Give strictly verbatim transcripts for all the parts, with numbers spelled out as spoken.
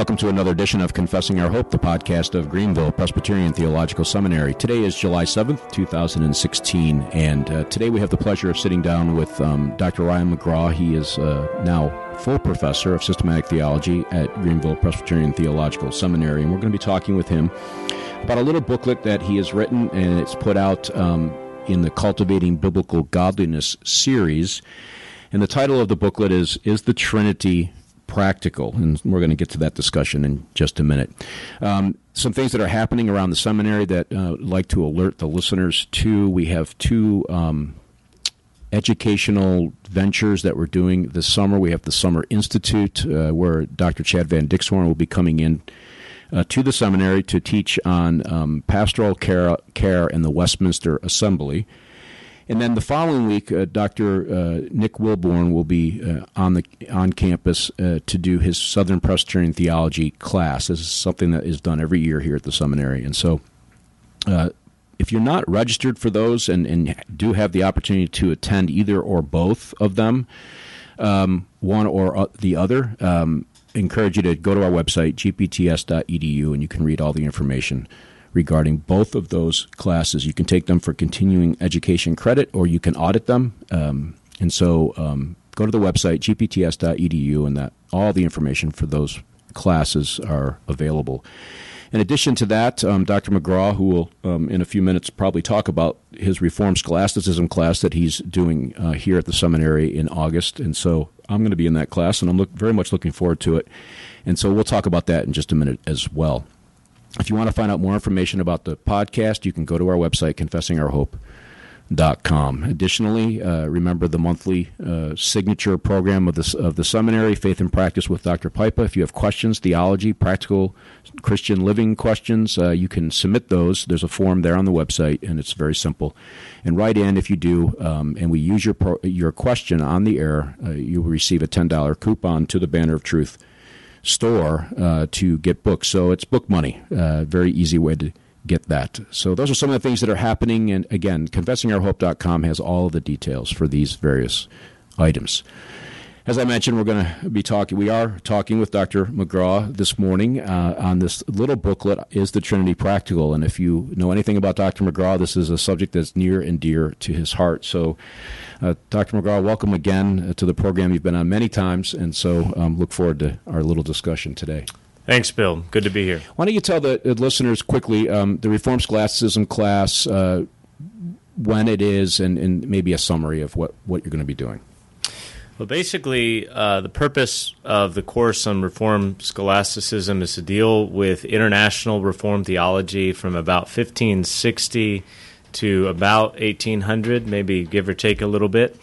Welcome to another edition of Confessing Our Hope, the podcast of Greenville Presbyterian Theological Seminary. Today is July seventh, two thousand sixteen, and uh, today we have the pleasure of sitting down with um, Doctor Ryan McGraw. He is uh, now full professor of systematic theology at Greenville Presbyterian Theological Seminary, and we're going to be talking with him about a little booklet that he has written, and it's put out um, in the Cultivating Biblical Godliness series. And the title of the booklet is, Is the Trinity Practical? And we're going to get to that discussion in just a minute. Um, some things that are happening around the seminary that uh, I'd like to alert the listeners to. We have two um, educational ventures that we're doing this summer. We have the Summer Institute, uh, where Doctor Chad Van Dixhorn will be coming in uh, to the seminary to teach on um, pastoral care, care in the Westminster Assembly. And then the following week, uh, Doctor Uh, Nick Wilborn will be uh, on the on campus uh, to do his Southern Presbyterian Theology class. This is something that is done every year here at the seminary. And so uh, if you're not registered for those and, and do have the opportunity to attend either or both of them, um, one or uh, the other, um, I encourage you to go to our website, g p t s dot e d u, and you can read all the information regarding both of those classes. You can take them for continuing education credit, or you can audit them. Um, and so um, go to the website, g p t s dot e d u, and that all the information for those classes are available. In addition to that, um, Doctor McGraw, who will um, in a few minutes probably talk about his Reformed Scholasticism class that he's doing uh, here at the seminary in August. And so I'm going to be in that class, and I'm look, very much looking forward to it. And so we'll talk about that in just a minute as well. If you want to find out more information about the podcast, you can go to our website, confessing our hope dot com. Additionally, uh, remember the monthly uh, signature program of the, of the seminary, Faith and Practice with Doctor Pipa. If you have questions, theology, practical Christian living questions, uh, you can submit those. There's a form there on the website, and it's very simple. And write in if you do, um, and we use your, pro- your question on the air, uh, you will receive a ten dollars coupon to the Banner of Truth store uh, to get books. So it's book money. Uh, very easy way to get that. So those are some of the things that are happening. And again, confessing our hope dot com has all of the details for these various items. As I mentioned, we're going to be talking, we are talking with Doctor McGraw this morning uh, on this little booklet, Is the Trinity Practical? And if you know anything about Doctor McGraw, this is a subject that's near and dear to his heart. So Uh, Doctor McGraw, welcome again uh, to the program. You've been on many times, and so um, look forward to our little discussion today. Thanks, Bill. Good to be here. Why don't you tell the, the listeners quickly um, the Reformed Scholasticism class, uh, when it is, and, and maybe a summary of what, what you're going to be doing. Well, basically, uh, the purpose of the course on Reformed Scholasticism is to deal with international Reformed theology from about fifteen sixty to about eighteen hundred, maybe give or take a little bit.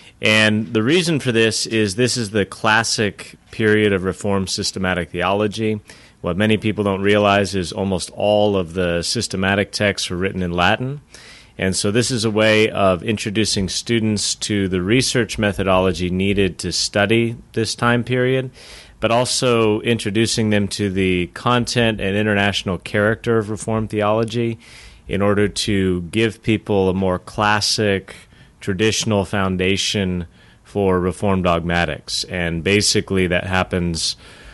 And the reason for this is this is the classic period of Reformed systematic theology. What many people don't realize is almost all of the systematic texts were written in Latin. And so this is a way of introducing students to the research methodology needed to study this time period, but also introducing them to the content and international character of Reformed theology, in order to give people a more classic, traditional foundation for Reformed dogmatics. And basically that happens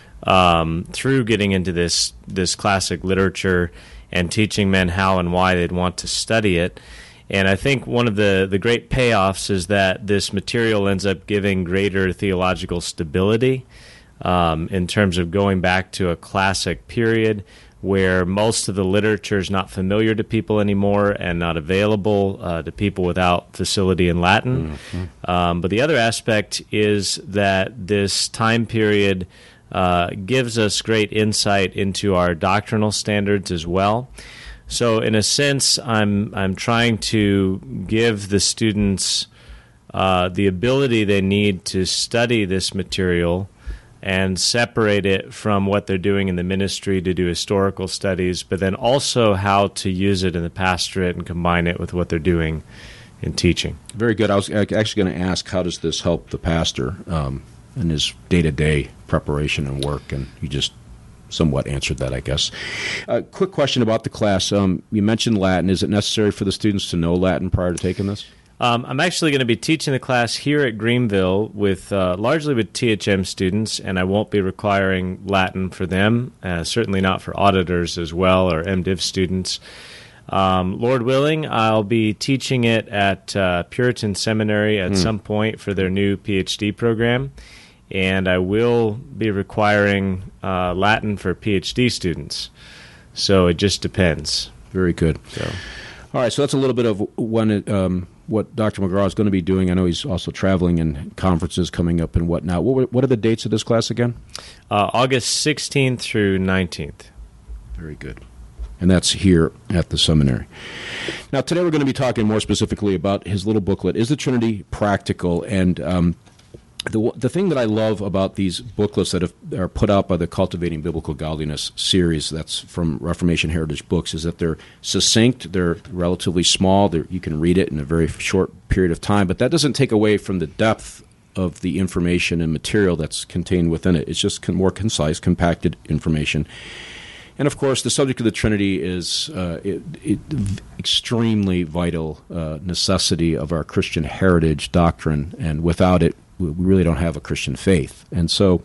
um, through getting into this, this classic literature and teaching men how and why they'd want to study it. And I think one of the, the great payoffs is that this material ends up giving greater theological stability um, in terms of going back to a classic period where most of the literature is not familiar to people anymore and not available uh, to people without facility in Latin. Mm-hmm. Um, but the other aspect is that this time period uh, gives us great insight into our doctrinal standards as well. So in a sense, I'm I'm trying to give the students uh, the ability they need to study this material and separate it from what they're doing in the ministry to do historical studies, but then also how to use it in the pastorate and combine it with what they're doing in teaching. Very good. I was actually going to ask, how does this help the pastor um, in his day-to-day preparation and work? And you just somewhat answered that, I guess. A uh, quick question about the class. Um, you mentioned Latin. Is it necessary for the students to know Latin prior to taking this? Um, I'm actually going to be teaching the class here at Greenville with uh, largely with T H M students, and I won't be requiring Latin for them, uh, certainly not for auditors as well or MDiv students. Um, Lord willing, I'll be teaching it at uh, Puritan Seminary at mm. some point for their new PhD program, and I will be requiring uh, Latin for PhD students. So it just depends. Very good. So. All right, so that's a little bit of one, um, what Doctor McGraw is going to be doing. I know he's also traveling and conferences coming up and whatnot. What, what are the dates of this class again? Uh, August sixteenth through nineteenth. Very good. And that's here at the seminary. Now, today we're going to be talking more specifically about his little booklet, Is the Trinity Practical? And um, the the thing that I love about these booklets that have, are put out by the Cultivating Biblical Godliness series, that's from Reformation Heritage Books, is that they're succinct, they're relatively small, they're, you can read it in a very short period of time, but that doesn't take away from the depth of the information and material that's contained within it. It's just con- more concise, compacted information. And, of course, the subject of the Trinity is uh, it, it, extremely vital uh, necessity of our Christian heritage doctrine, and without it, we really don't have a Christian faith. And so,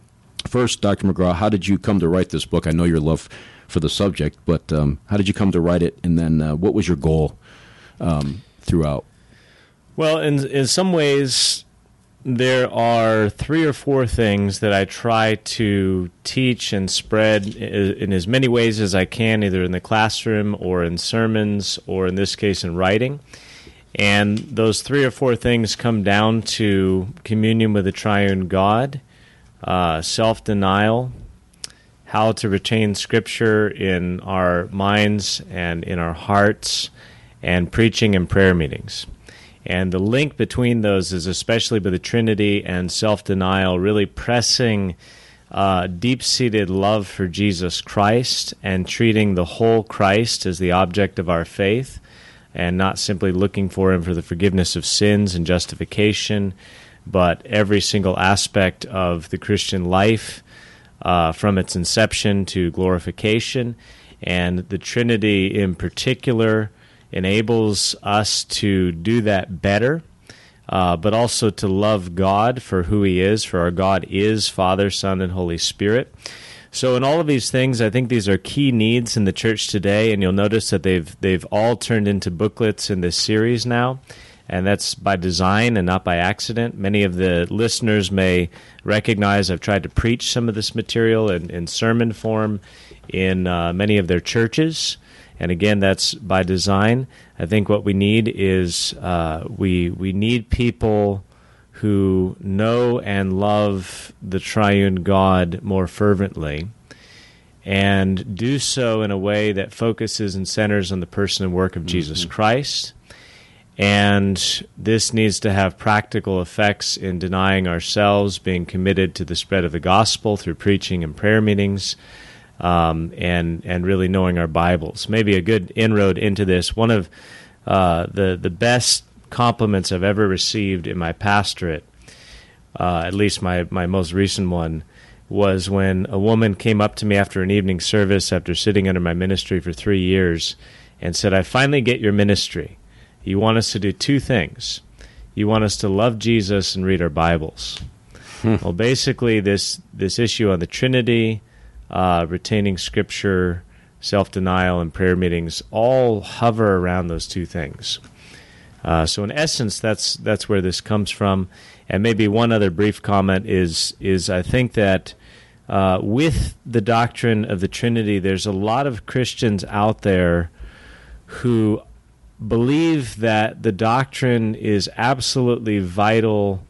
first, Doctor McGraw, how did you come to write this book? I know your love for the subject, but um, how did you come to write it, and then uh, what was your goal um, throughout? Well, in in some ways, there are three or four things that I try to teach and spread in as many ways as I can, either in the classroom or in sermons or, in this case, in writing. And those three or four things come down to communion with the triune God, uh, self-denial, how to retain Scripture in our minds and in our hearts, and preaching and prayer meetings. And the link between those is especially with the Trinity and self-denial, really pressing uh, deep-seated love for Jesus Christ and treating the whole Christ as the object of our faith, and not simply looking for him for the forgiveness of sins and justification, but every single aspect of the Christian life uh, from its inception to glorification. And the Trinity in particular enables us to do that better, uh, but also to love God for who he is, for our God is Father, Son, and Holy Spirit. So in all of these things, I think these are key needs in the church today, and you'll notice that they've they've all turned into booklets in this series now, and that's by design and not by accident. Many of the listeners may recognize I've tried to preach some of this material in, in sermon form in uh, many of their churches, and again, that's by design. I think what we need is uh, we we need people who know and love the triune God more fervently, and do so in a way that focuses and centers on the person and work of mm-hmm. Jesus Christ. And this needs to have practical effects in denying ourselves, being committed to the spread of the gospel through preaching and prayer meetings, um, and and really knowing our Bibles. Maybe a good inroad into this. One of uh, the the best compliments I've ever received in my pastorate, uh, at least my, my most recent one, was when a woman came up to me after an evening service after sitting under my ministry for three years and said, "I finally get your ministry. You want us to do two things. You want us to love Jesus and read our Bibles." Hmm. Well, basically, this, this issue on the Trinity, uh, retaining Scripture, self-denial, and prayer meetings all hover around those two things. Uh, so in essence, that's that's where this comes from. And maybe one other brief comment is, is I think that uh, with the doctrine of the Trinity, there's a lot of Christians out there who believe that the doctrine is absolutely vital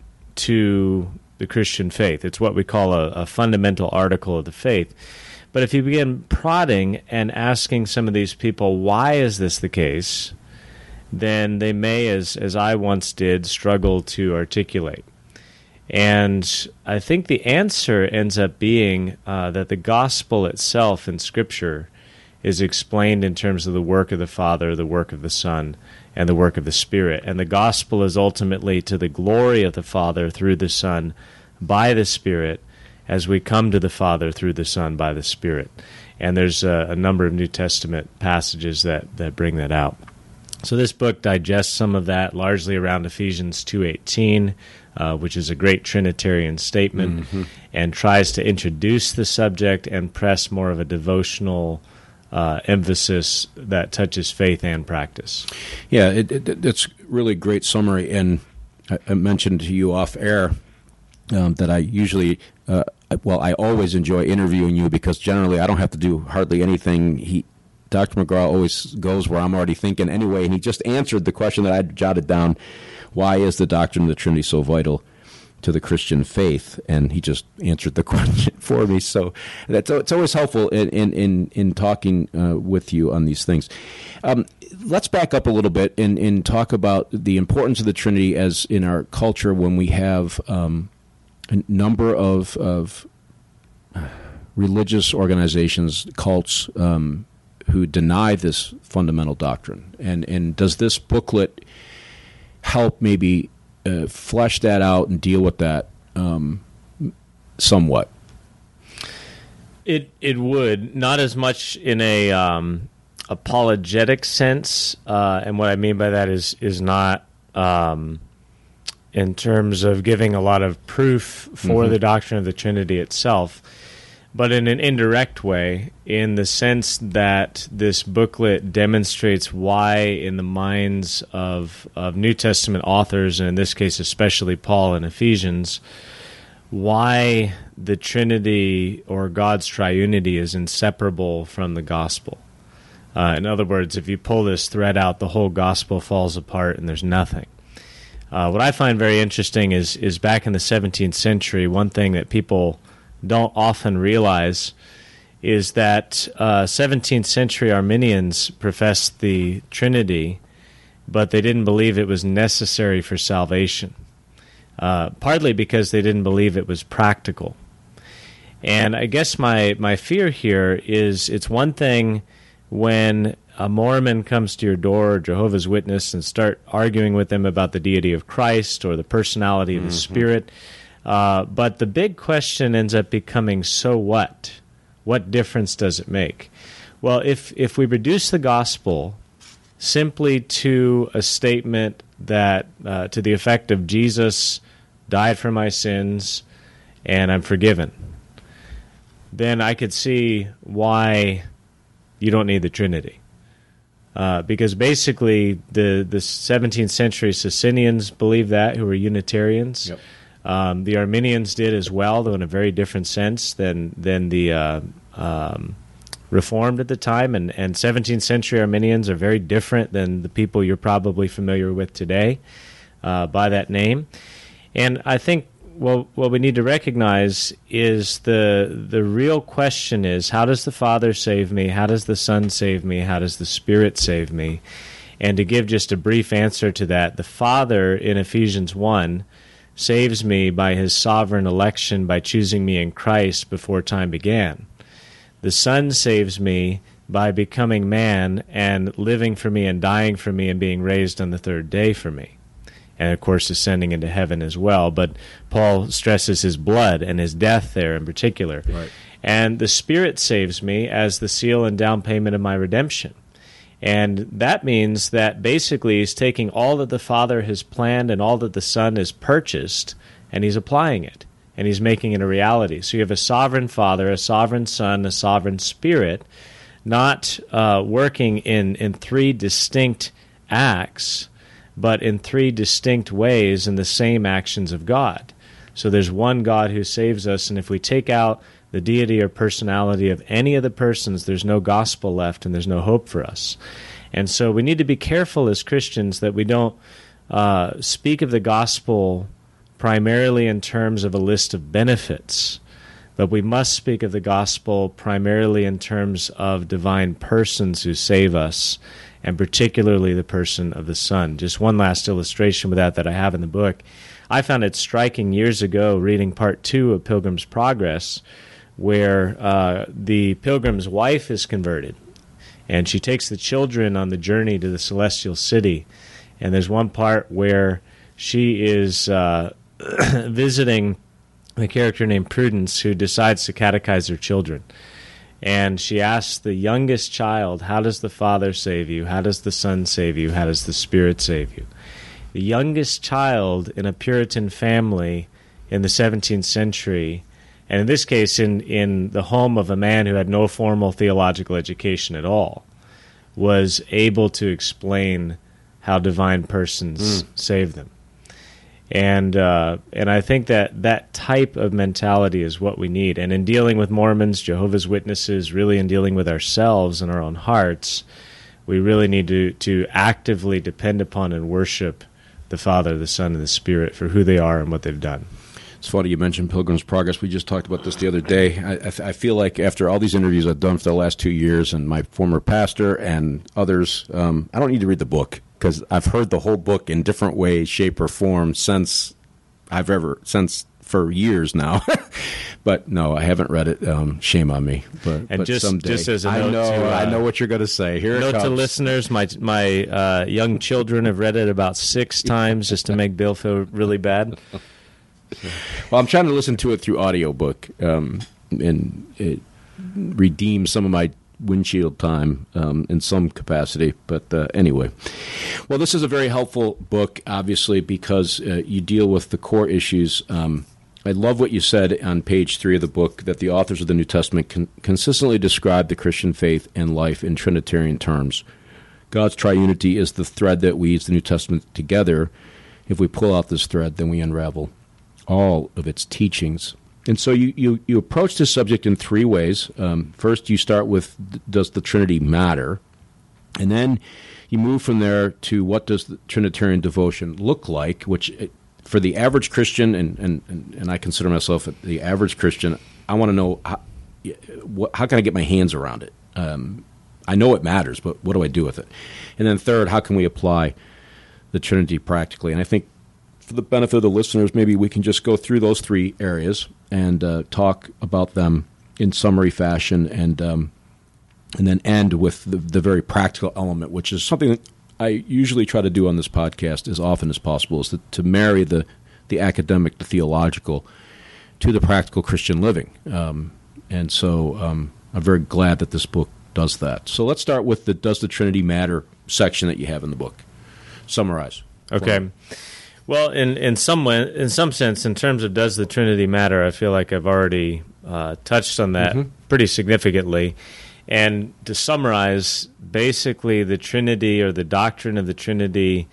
to the Christian faith. It's what we call a, a fundamental article of the faith. But if you begin prodding and asking some of these people, why is this the case, then they may, as as I once did, struggle to articulate. And I think the answer ends up being uh, that the gospel itself in Scripture is explained in terms of the work of the Father, the work of the Son, and the work of the Spirit. And the gospel is ultimately to the glory of the Father through the Son by the Spirit, as we come to the Father through the Son by the Spirit. And there's a, a number of New Testament passages that, that bring that out. So this book digests some of that, largely around Ephesians two eighteen, uh, which is a great Trinitarian statement, mm-hmm. and tries to introduce the subject and press more of a devotional uh, emphasis that touches faith and practice. Yeah, it, it, it's really great summary, and I, I mentioned to you off air um, that I usually, uh, well, I always enjoy interviewing you because generally I don't have to do hardly anything. He Doctor McGraw always goes where I'm already thinking anyway, and he just answered the question that I jotted down: why is the doctrine of the Trinity so vital to the Christian faith? And he just answered the question for me. So that's it's always helpful in in in, in talking uh, with you on these things. Um, let's back up a little bit and, and talk about the importance of the Trinity as in our culture when we have um, a number of of religious organizations, cults, um, who deny this fundamental doctrine. And and does this booklet help maybe uh, flesh that out and deal with that um, somewhat? It it would, not as much in a um, apologetic sense, uh, and what I mean by that is is not um, in terms of giving a lot of proof for mm-hmm. the doctrine of the Trinity itself, but in an indirect way, in the sense that this booklet demonstrates why, in the minds of, of New Testament authors, and in this case especially Paul and Ephesians, why the Trinity or God's triunity is inseparable from the gospel. Uh, in other words, if you pull this thread out, the whole gospel falls apart and there's nothing. Uh, what I find very interesting is is back in the seventeenth century, one thing that people don't often realize is that uh, seventeenth century Arminians professed the Trinity, but they didn't believe it was necessary for salvation, uh, partly because they didn't believe it was practical. And I guess my, my fear here is it's one thing when a Mormon comes to your door, or Jehovah's Witness, and start arguing with them about the deity of Christ or the personality of the mm-hmm. Spirit. Uh, but the big question ends up becoming, so what? What difference does it make? Well, if if we reduce the gospel simply to a statement that, uh, to the effect of Jesus died for my sins and I'm forgiven, then I could see why you don't need the Trinity. Uh, because basically the, the seventeenth century Socinians believed that, who were Unitarians. Yep. Um, the Arminians did as well, though in a very different sense than than the uh, um, Reformed at the time. And, and seventeenth century Arminians are very different than the people you're probably familiar with today uh, by that name. And I think well, what we need to recognize is the the real question is, how does the Father save me? How does the Son save me? How does the Spirit save me? And to give just a brief answer to that, the Father in Ephesians one saves me by his sovereign election by choosing me in Christ before time began. The Son saves me by becoming man and living for me and dying for me and being raised on the third day for me. And, of course, ascending into heaven as well. But Paul stresses his blood and his death there in particular. Right. And the Spirit saves me as the seal and down payment of my redemption. And that means that basically he's taking all that the Father has planned and all that the Son has purchased, and he's applying it, and he's making it a reality. So you have a sovereign Father, a sovereign Son, a sovereign Spirit, not uh, working in, in three distinct acts, but in three distinct ways in the same actions of God. So there's one God who saves us, and if we take out the deity or personality of any of the persons, there's no gospel left and there's no hope for us. And so we need to be careful as Christians that we don't uh, speak of the gospel primarily in terms of a list of benefits, but we must speak of the gospel primarily in terms of divine persons who save us, and particularly the person of the Son. Just one last illustration with that that I have in the book. I found it striking years ago reading part two of Pilgrim's Progress, where uh, the pilgrim's wife is converted, and she takes the children on the journey to the celestial city. And there's one part where she is uh, visiting the character named Prudence, who decides to catechize her children. And she asks the youngest child, how does the Father save you? How does the Son save you? How does the Spirit save you? The youngest child in a Puritan family in the seventeenth century, and in this case in, in the home of a man who had no formal theological education at all, was able to explain how divine persons mm. save them. And uh, and I think that that type of mentality is what we need. And in dealing with Mormons, Jehovah's Witnesses, really in dealing with ourselves and our own hearts, we really need to, to actively depend upon and worship the Father, the Son, and the Spirit for who they are and what they've done. It's funny you mentioned Pilgrim's Progress. We just talked about this the other day. I, I, I feel like after all these interviews I've done for the last two years and my former pastor and others, um, I don't need to read the book, because I've heard the whole book in different ways, shape, or form since I've ever since for years now. But no, I haven't read it. Um, shame on me. But, and but just, someday. just as a I note, know, to, uh, I know what you're going to say. Here note it comes. to listeners: my my uh, young children have read it about six times just to make Bill feel really bad. Well, I'm trying to listen to it through audiobook um, and it redeem some of my windshield time um, in some capacity. But uh, anyway, well, this is a very helpful book, obviously, because uh, you deal with the core issues. Um, I love what you said on page three of the book, that the authors of the New Testament con- consistently describe the Christian faith and life in Trinitarian terms. God's triunity is the thread that weaves the New Testament together. If we pull out this thread, then we unravel all of its teachings. And so you, you, you approach this subject in three ways. Um, first, you start with, does the Trinity matter? And then you move from there to, what does the Trinitarian devotion look like, which for the average Christian, and, and, and I consider myself the average Christian, I want to know, how, how can I get my hands around it? Um, I know it matters, but what do I do with it? And then third, how can we apply the Trinity practically? And I think for the benefit of the listeners, maybe we can just go through those three areas and uh, talk about them in summary fashion, and um, and then end with the, the very practical element, which is something that I usually try to do on this podcast as often as possible, is to, to marry the, the academic, the theological, to the practical Christian living. Um, and so um, I'm very glad that this book does that. So let's start with the Does the Trinity Matter section that you have in the book. Summarize. Okay. Well, in in some way, in some sense, in terms of does the Trinity matter, I feel like I've already uh, touched on that mm-hmm. pretty significantly. And to summarize, basically, the Trinity, or the doctrine of the Trinity,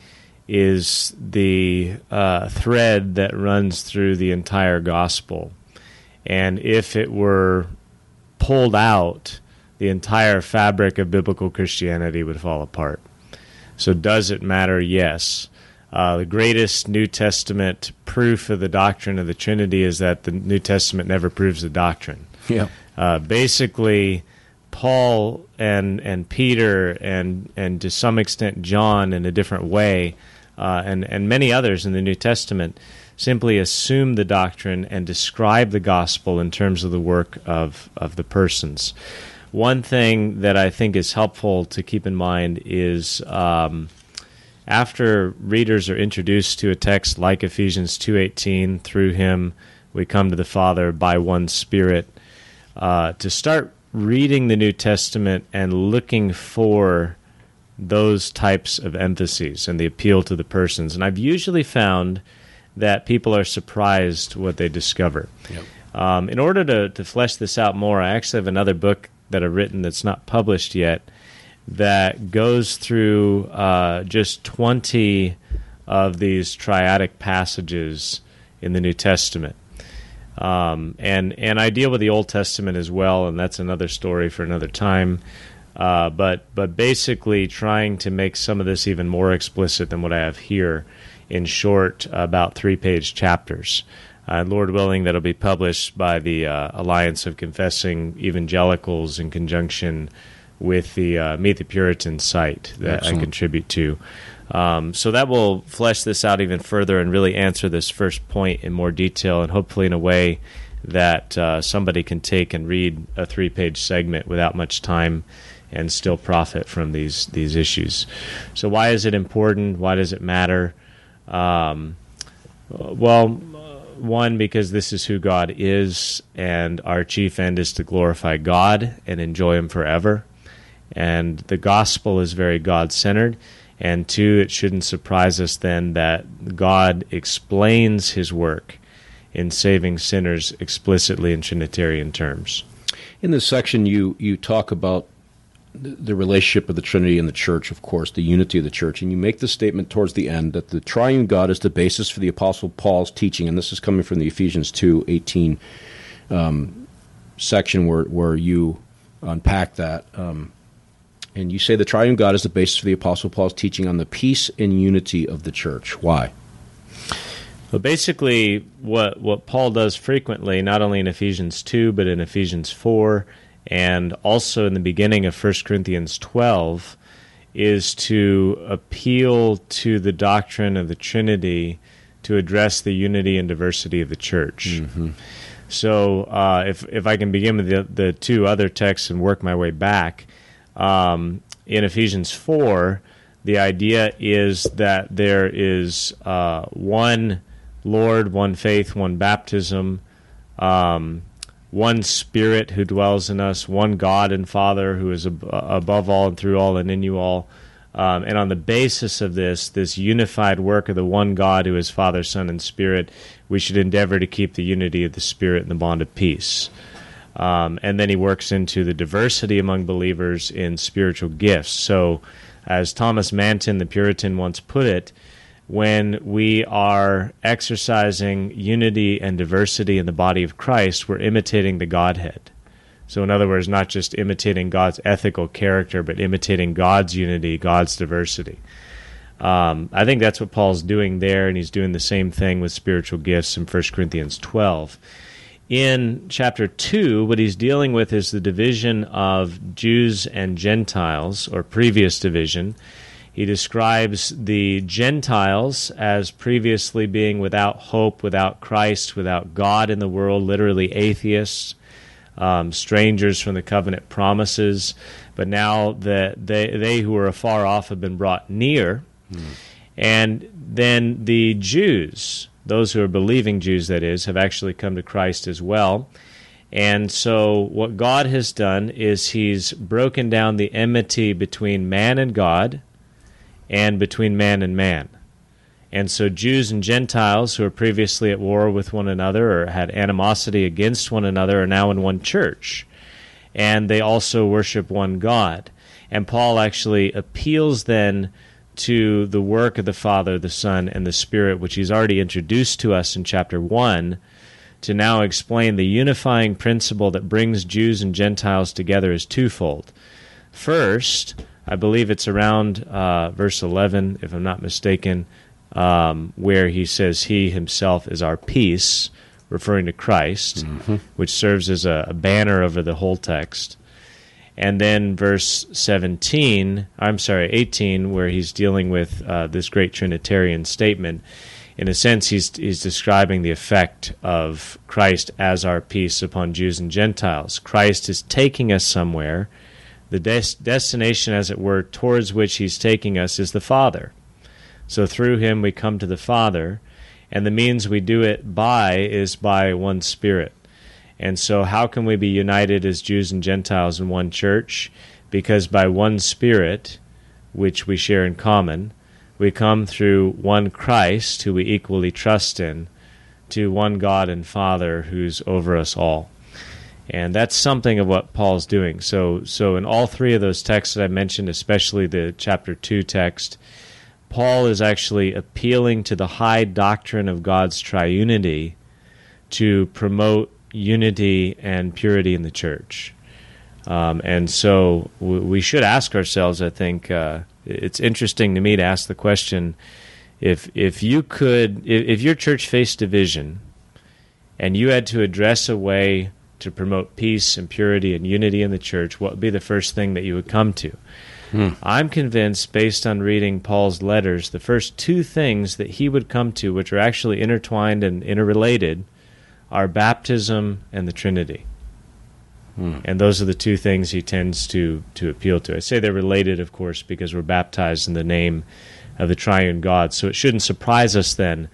is the uh, thread that runs through the entire gospel. And if it were pulled out, the entire fabric of biblical Christianity would fall apart. So does it matter? Yes. Uh, the greatest New Testament proof of the doctrine of the Trinity is that the New Testament never proves the doctrine. Yeah. Uh, basically, Paul and and Peter and and to some extent John in a different way, uh, and and many others in the New Testament simply assume the doctrine and describe the gospel in terms of the work of of the persons. One thing that I think is helpful to keep in mind is um, after readers are introduced to a text like Ephesians two eighteen, through him we come to the Father by one Spirit, uh, to start reading the New Testament and looking for those types of emphases and the appeal to the persons. And I've usually found that people are surprised what they discover. Yep. Um, in order to, to flesh this out more, I actually have another book that I've written that's not published yet that goes through uh, just twenty of these triadic passages in the New Testament. Um, and, and I deal with the Old Testament as well, and that's another story for another time. Uh, but but basically trying to make some of this even more explicit than what I have here in short, about three-page chapters. Uh, Lord willing, that'll be published by the uh, Alliance of Confessing Evangelicals in conjunction with the uh, Meet the Puritans site that Excellent. I contribute to. Um, so that will flesh this out even further and really answer this first point in more detail, and hopefully in a way that uh, somebody can take and read a three-page segment without much time and still profit from these these issues. So why is it important? Why does it matter? Um, well, one, because this is who God is, and our chief end is to glorify God and enjoy Him forever. And the gospel is very God-centered. And two, it shouldn't surprise us then that God explains His work in saving sinners explicitly in Trinitarian terms. In this section, you, you talk about the relationship of the Trinity and the Church, of course, the unity of the Church, and you make the statement towards the end that the triune God is the basis for the Apostle Paul's teaching, and this is coming from the Ephesians two eighteen um, section where, where you unpack that. Um, and you say the triune God is the basis for the Apostle Paul's teaching on the peace and unity of the Church. Why? Well, basically, what what Paul does frequently, not only in Ephesians two, but in Ephesians four, and also in the beginning of First Corinthians twelve, is to appeal to the doctrine of the Trinity to address the unity and diversity of the church. Mm-hmm. So uh, if if I can begin with the, the two other texts and work my way back, um, in Ephesians four, the idea is that there is uh, one Lord, one faith, one baptism, um, one Spirit who dwells in us, one God and Father who is ab- above all and through all and in you all. Um, and on the basis of this, this unified work of the one God who is Father, Son, and Spirit, we should endeavor to keep the unity of the Spirit and the bond of peace. Um, and then he works into the diversity among believers in spiritual gifts. So, as Thomas Manton, the Puritan, once put it, when we are exercising unity and diversity in the body of Christ, we're imitating the Godhead. So in other words, not just imitating God's ethical character, but imitating God's unity, God's diversity. Um, I think that's what Paul's doing there, and he's doing the same thing with spiritual gifts in First Corinthians twelve. In chapter two, what he's dealing with is the division of Jews and Gentiles, or previous division. He describes the Gentiles as previously being without hope, without Christ, without God in the world, literally atheists, um, strangers from the covenant promises. But now that they, they who are afar off have been brought near. Mm. And then the Jews, those who are believing Jews, that is, have actually come to Christ as well. And so what God has done is He's broken down the enmity between man and God, and between man and man. And so Jews and Gentiles who were previously at war with one another or had animosity against one another are now in one church. And they also worship one God. And Paul actually appeals then to the work of the Father, the Son, and the Spirit, which he's already introduced to us in chapter one, to now explain the unifying principle that brings Jews and Gentiles together is twofold. First, I believe it's around uh, verse eleven, if I'm not mistaken, um, where he says he himself is our peace, referring to Christ, mm-hmm. which serves as a, a banner over the whole text. And then verse seventeen, I'm sorry, eighteen, where he's dealing with uh, this great Trinitarian statement. In a sense, he's, he's describing the effect of Christ as our peace upon Jews and Gentiles. Christ is taking us somewhere. The des- destination, as it were, towards which he's taking us is the Father. So through him we come to the Father, and the means we do it by is by one Spirit. And so how can we be united as Jews and Gentiles in one church? Because by one Spirit, which we share in common, we come through one Christ, who we equally trust in, to one God and Father who's over us all. And that's something of what Paul's doing. So so in all three of those texts that I mentioned, especially the chapter two text, Paul is actually appealing to the high doctrine of God's triunity to promote unity and purity in the church. Um, and so we should ask ourselves, I think, uh, it's interesting to me to ask the question, if if you could, if, if your church faced division and you had to address a way to promote peace and purity and unity in the church, what would be the first thing that you would come to? Hmm. I'm convinced, based on reading Paul's letters, the first two things that he would come to, which are actually intertwined and interrelated, are baptism and the Trinity. Hmm. And those are the two things he tends to, to appeal to. I say they're related, of course, because we're baptized in the name of the triune God. So it shouldn't surprise us then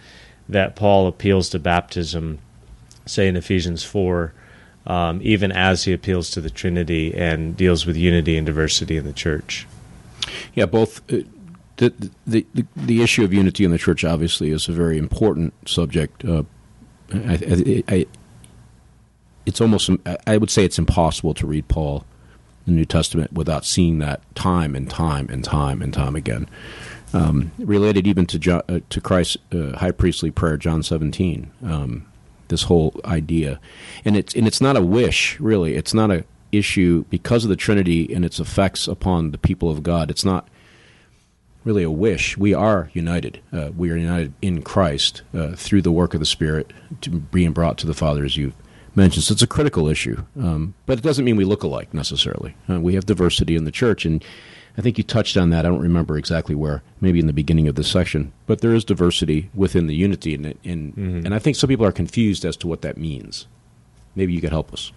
that Paul appeals to baptism, say in Ephesians four, um, even as he appeals to the Trinity and deals with unity and diversity in the church. Yeah, both. Uh, the, the the the issue of unity in the church obviously is a very important subject. Uh, I, I, I, it's almost, I would say it's impossible to read Paul in the New Testament without seeing that time and time and time and time again. Um, related even to John, uh, to Christ's uh, high priestly prayer, John seventeen. Um, this whole idea, and it's and it's not a wish, really. It's not a issue because of the Trinity and its effects upon the people of God. It's not really a wish. We are united. Uh, we are united in Christ uh, through the work of the Spirit, to being brought to the Father, as you mentioned. So it's a critical issue, um, but it doesn't mean we look alike necessarily. Uh, we have diversity in the church, and I think you touched on that. I don't remember exactly where, maybe in the beginning of this section, but there is diversity within the unity, and and, mm-hmm. and I think some people are confused as to what that means. Maybe you could help us.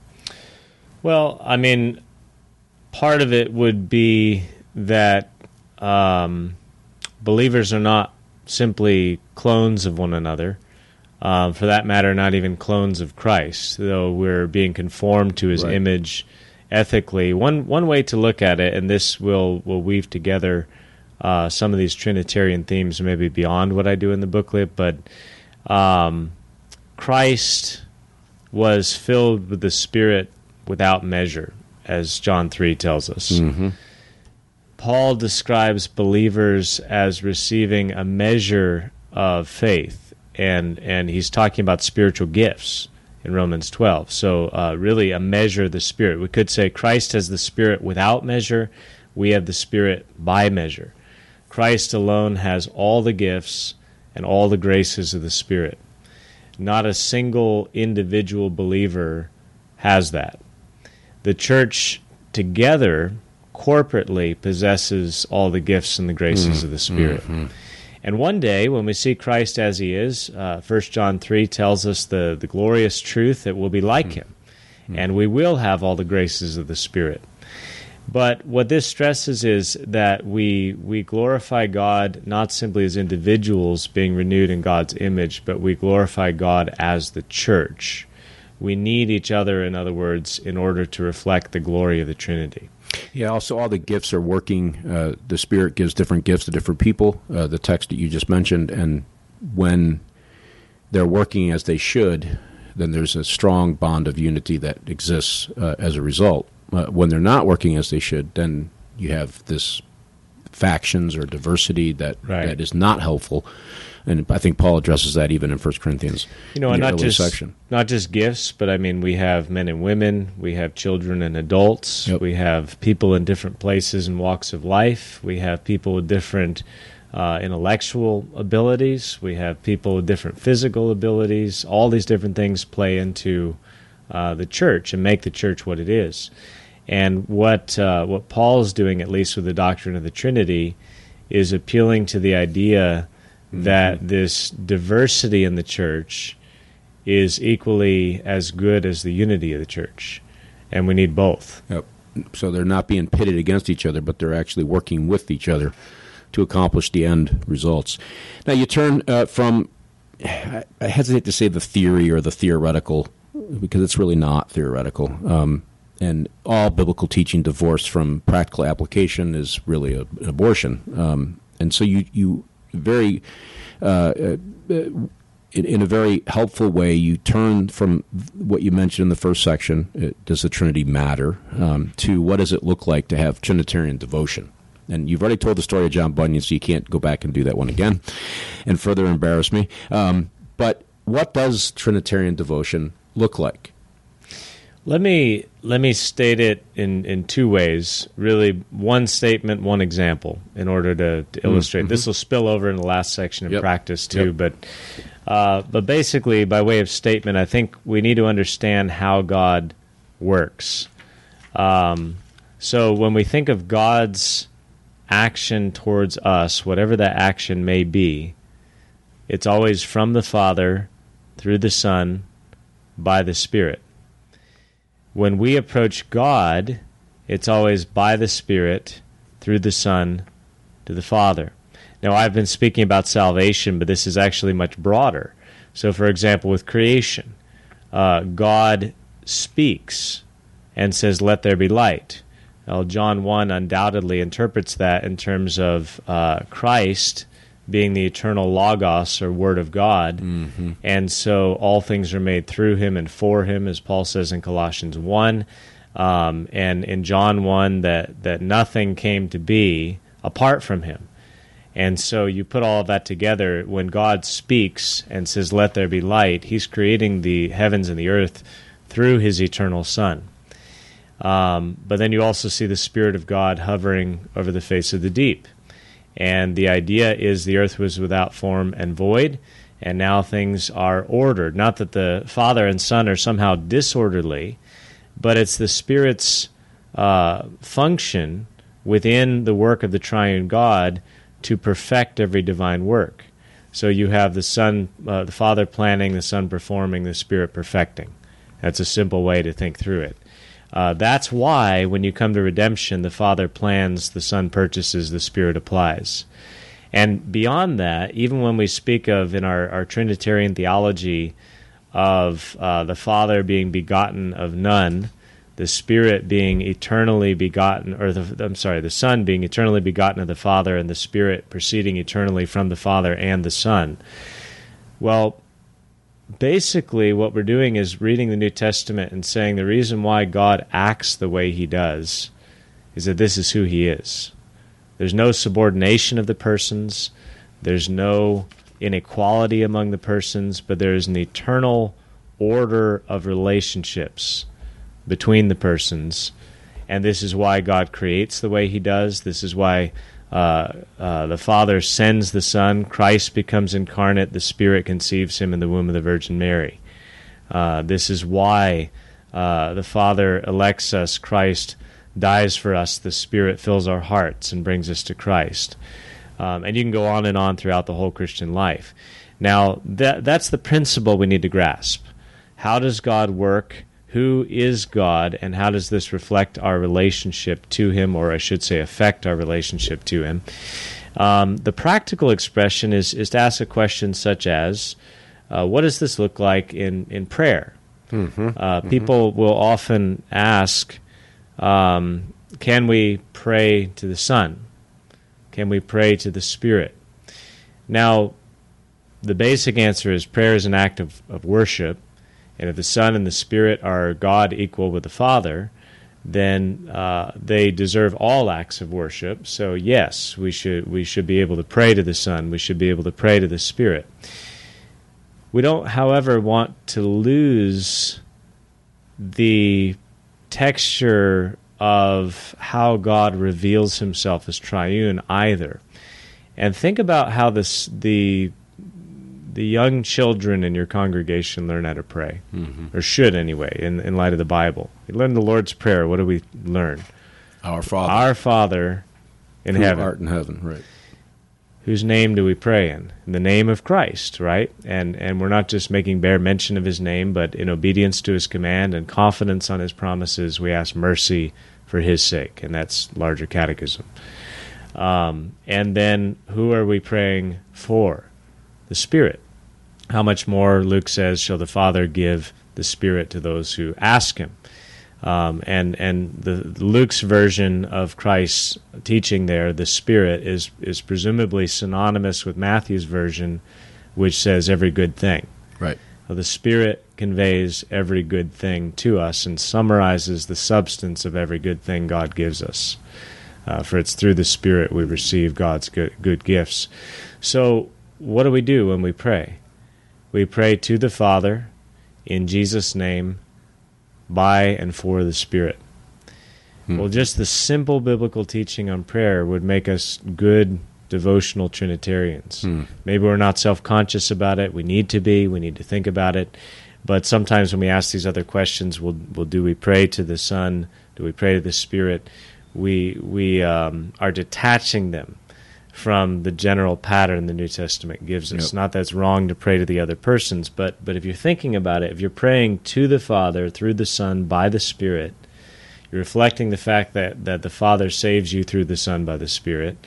Well, I mean, part of it would be that um, believers are not simply clones of one another. Uh, for that matter, not even clones of Christ, though we're being conformed to his right. image ethically. One one way to look at it, and this will, will weave together uh, some of these Trinitarian themes maybe beyond what I do in the booklet, but um, Christ was filled with the Spirit without measure, as John three tells us. Mm-hmm. Paul describes believers as receiving a measure of faith, and and he's talking about spiritual gifts in Romans twelve. So uh, really a measure of the Spirit. We could say Christ has the Spirit without measure. We have the Spirit by measure. Christ alone has all the gifts and all the graces of the Spirit. Not a single individual believer has that. The church together, corporately, possesses all the gifts and the graces mm, of the Spirit. Mm-hmm. And one day, when we see Christ as he is, uh, First John three tells us the, the glorious truth that we'll be like mm. him, mm. and we will have all the graces of the Spirit. But what this stresses is that we we glorify God not simply as individuals being renewed in God's image, but we glorify God as the church. We need each other, in other words, in order to reflect the glory of the Trinity. Yeah, also all the gifts are working. Uh, the Spirit gives different gifts to different people, uh, the text that you just mentioned, and when they're working as they should, then there's a strong bond of unity that exists uh, as a result. Uh, when they're not working as they should, then you have this factions or diversity that, right. that is not helpful. And I think Paul addresses that even in First Corinthians. You know, and not just section. not just gifts, but I mean, we have men and women, we have children and adults, yep. we have people in different places and walks of life, we have people with different uh, intellectual abilities, we have people with different physical abilities. All these different things play into uh, the church and make the church what it is. And what uh, what Paul's doing, at least with the doctrine of the Trinity, is appealing to the idea that mm-hmm. this diversity in the church is equally as good as the unity of the church, and we need both. Yep. So they're not being pitted against each other, but they're actually working with each other to accomplish the end results. Now you turn uh, from, I hesitate to say the theory or the theoretical, because it's really not theoretical, um, and all biblical teaching divorced from practical application is really a, an abortion. Um, and so you... you very, uh, uh, in, in a very helpful way, you turn from what you mentioned in the first section, uh, does the Trinity matter, um, to what does it look like to have Trinitarian devotion. And you've already told the story of John Bunyan, so you can't go back and do that one again and further embarrass me. Um, but what does Trinitarian devotion look like? Let me let me state it in, in two ways. Really, one statement, one example, in order to, to illustrate. Mm-hmm. This will spill over in the last section of yep. practice too. Yep. But uh, but basically, by way of statement, I think we need to understand how God works. Um, so when we think of God's action towards us, whatever that action may be, it's always from the Father, through the Son, by the Spirit. When we approach God, it's always by the Spirit, through the Son, to the Father. Now, I've been speaking about salvation, but this is actually much broader. So, for example, with creation, uh, God speaks and says, "Let there be light." Well, John one undoubtedly interprets that in terms of uh, Christ being the eternal Logos, or Word of God, mm-hmm. and so all things are made through him and for him, as Paul says in Colossians one, um, and in John one, that, that nothing came to be apart from him. And so you put all of that together, when God speaks and says, "Let there be light," he's creating the heavens and the earth through his eternal Son. Um, but then you also see the Spirit of God hovering over the face of the deep. And the idea is the earth was without form and void, and now things are ordered. Not that the Father and Son are somehow disorderly, but it's the Spirit's uh, function within the work of the triune God to perfect every divine work. So you have the Son, uh, the Father planning, the Son performing, the Spirit perfecting. That's a simple way to think through it. Uh, that's why when you come to redemption, the Father plans, the Son purchases, the Spirit applies. And beyond that, even when we speak of, in our, our Trinitarian theology, of uh, the Father being begotten of none, the Spirit being eternally begotten, or the, I'm sorry, the Son being eternally begotten of the Father, and the Spirit proceeding eternally from the Father and the Son. Well, basically, what we're doing is reading the New Testament and saying the reason why God acts the way he does is that this is who he is. There's no subordination of the persons. There's no inequality among the persons, but there is an eternal order of relationships between the persons. And this is why God creates the way he does. This is why Uh, uh, the Father sends the Son, Christ becomes incarnate, the Spirit conceives him in the womb of the Virgin Mary. Uh, this is why uh, the Father elects us, Christ dies for us, the Spirit fills our hearts and brings us to Christ. Um, and you can go on and on throughout the whole Christian life. Now, that, that's the principle we need to grasp. How does God work? Who is God, and how does this reflect our relationship to him, or I should say affect our relationship to him? Um, the practical expression is, is to ask a question such as, uh, what does this look like in, in prayer? Mm-hmm. Uh, mm-hmm. People will often ask, um, can we pray to the Son? Can we pray to the Spirit? Now, the basic answer is prayer is an act of, of worship. And if the Son and the Spirit are God equal with the Father, then uh, they deserve all acts of worship. So yes, we should we should be able to pray to the Son. We should be able to pray to the Spirit. We don't, however, want to lose the texture of how God reveals himself as triune either. And think about how this the the young children in your congregation learn how to pray, mm-hmm. or should anyway, in, in light of the Bible. We learn the Lord's Prayer. What do we learn? Our Father. Our Father in Who heaven. art in heaven, right. Whose name do we pray in? In the name of Christ, right? And and we're not just making bare mention of his name, but in obedience to his command and confidence on his promises, we ask mercy for his sake, and that's larger catechism. Um, and then who are we praying for? The Spirit. How much more, Luke says, shall the Father give the Spirit to those who ask him? Um, and and the Luke's version of Christ's teaching there, the Spirit, is is presumably synonymous with Matthew's version, which says every good thing. Right. So the Spirit conveys every good thing to us and summarizes the substance of every good thing God gives us. Uh, for it's through the Spirit we receive God's good, good gifts. So what do we do when we pray? We pray to the Father in Jesus' name, by and for the Spirit. Hmm. Well, just the simple biblical teaching on prayer would make us good devotional Trinitarians. Hmm. Maybe we're not self-conscious about it. We need to be. We need to think about it. But sometimes when we ask these other questions, well, well do we pray to the Son? Do we pray to the Spirit? We, we um, are detaching them from the general pattern the New Testament gives us. Yep. Not that it's wrong to pray to the other persons, but but if you're thinking about it, if you're praying to the Father through the Son by the Spirit, you're reflecting the fact that, that the Father saves you through the Son by the Spirit,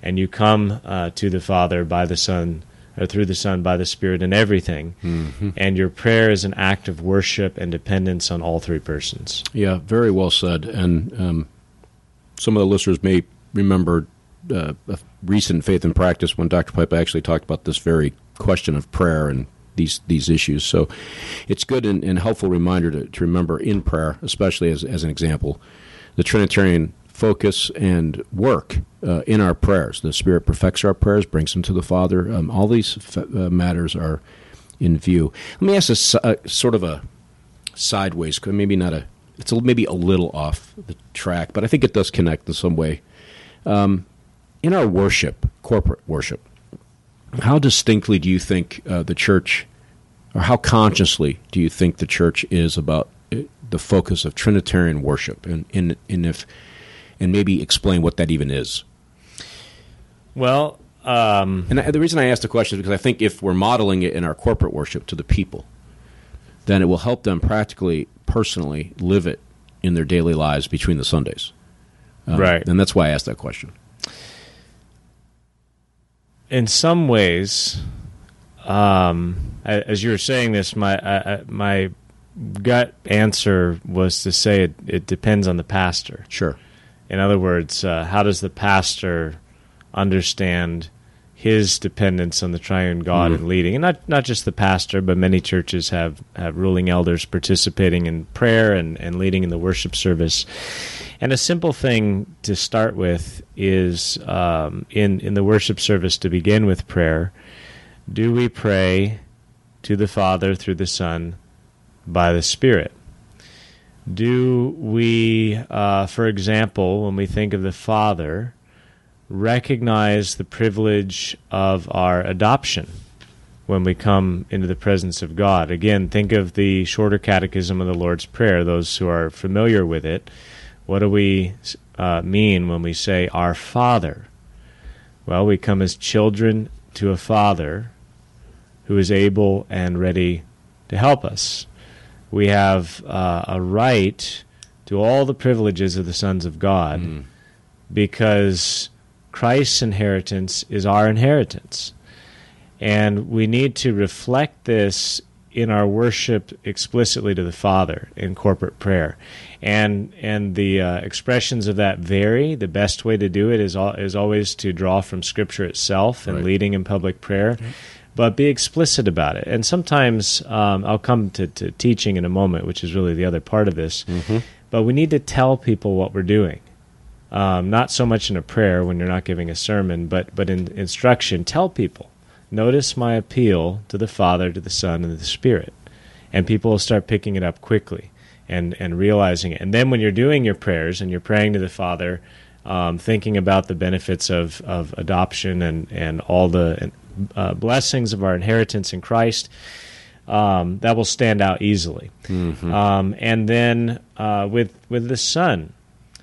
and you come uh, to the Father by the Son, or through the Son by the Spirit in everything, mm-hmm. and your prayer is an act of worship and dependence on all three persons. Yeah, very well said. And um, some of the listeners may remember uh, a recent Faith and Practice when Doctor Pipe actually talked about this very question of prayer and these these issues. So it's good and, and helpful reminder to, to remember in prayer, especially as, as an example, the Trinitarian focus and work uh, in our prayers. The Spirit perfects our prayers, brings them to the Father. Um, all these f- uh, matters are in view. Let me ask a uh, sort of a sideways, maybe not a, it's a, maybe a little off the track, but I think it does connect in some way. Um, in our worship, corporate worship, how distinctly do you think uh, the church, or how consciously do you think the church is about uh, the focus of Trinitarian worship, and, and, and if and maybe explain what that even is? Well, um, and I, the reason I asked the question is because I think if we're modeling it in our corporate worship to the people, then it will help them practically, personally live it in their daily lives between the Sundays. Um, right. And that's why I asked that question. In some ways, um, as you were saying this, my uh, my gut answer was to say it, it depends on the pastor. Sure. In other words, uh, how does the pastor understand his dependence on the triune God mm. in leading? And not not just the pastor, but many churches have, have ruling elders participating in prayer and, and leading in the worship service. And a simple thing to start with is um, in, in the worship service to begin with prayer, do we pray to the Father through the Son by the Spirit? Do we, uh, for example, when we think of the Father, recognize the privilege of our adoption when we come into the presence of God? Again, think of the shorter catechism of the Lord's Prayer, those who are familiar with it. What do we uh, mean when we say, Our Father? Well, we come as children to a Father who is able and ready to help us. We have uh, a right to all the privileges of the sons of God mm. because Christ's inheritance is our inheritance. And we need to reflect this in our worship explicitly to the Father in corporate prayer. And and the uh, expressions of that vary. The best way to do it is al- is always to draw from Scripture itself and right. leading in public prayer. Okay. But be explicit about it. And sometimes, um, I'll come to, to teaching in a moment, which is really the other part of this, mm-hmm. but we need to tell people what we're doing. Um, not so much in a prayer when you're not giving a sermon, but, but in instruction, tell people, notice my appeal to the Father, to the Son, and to the Spirit. And people will start picking it up quickly and, and realizing it. And then when you're doing your prayers and you're praying to the Father, um, thinking about the benefits of, of adoption and, and all the uh, blessings of our inheritance in Christ, um, that will stand out easily. Mm-hmm. Um, and then uh, with with the Son,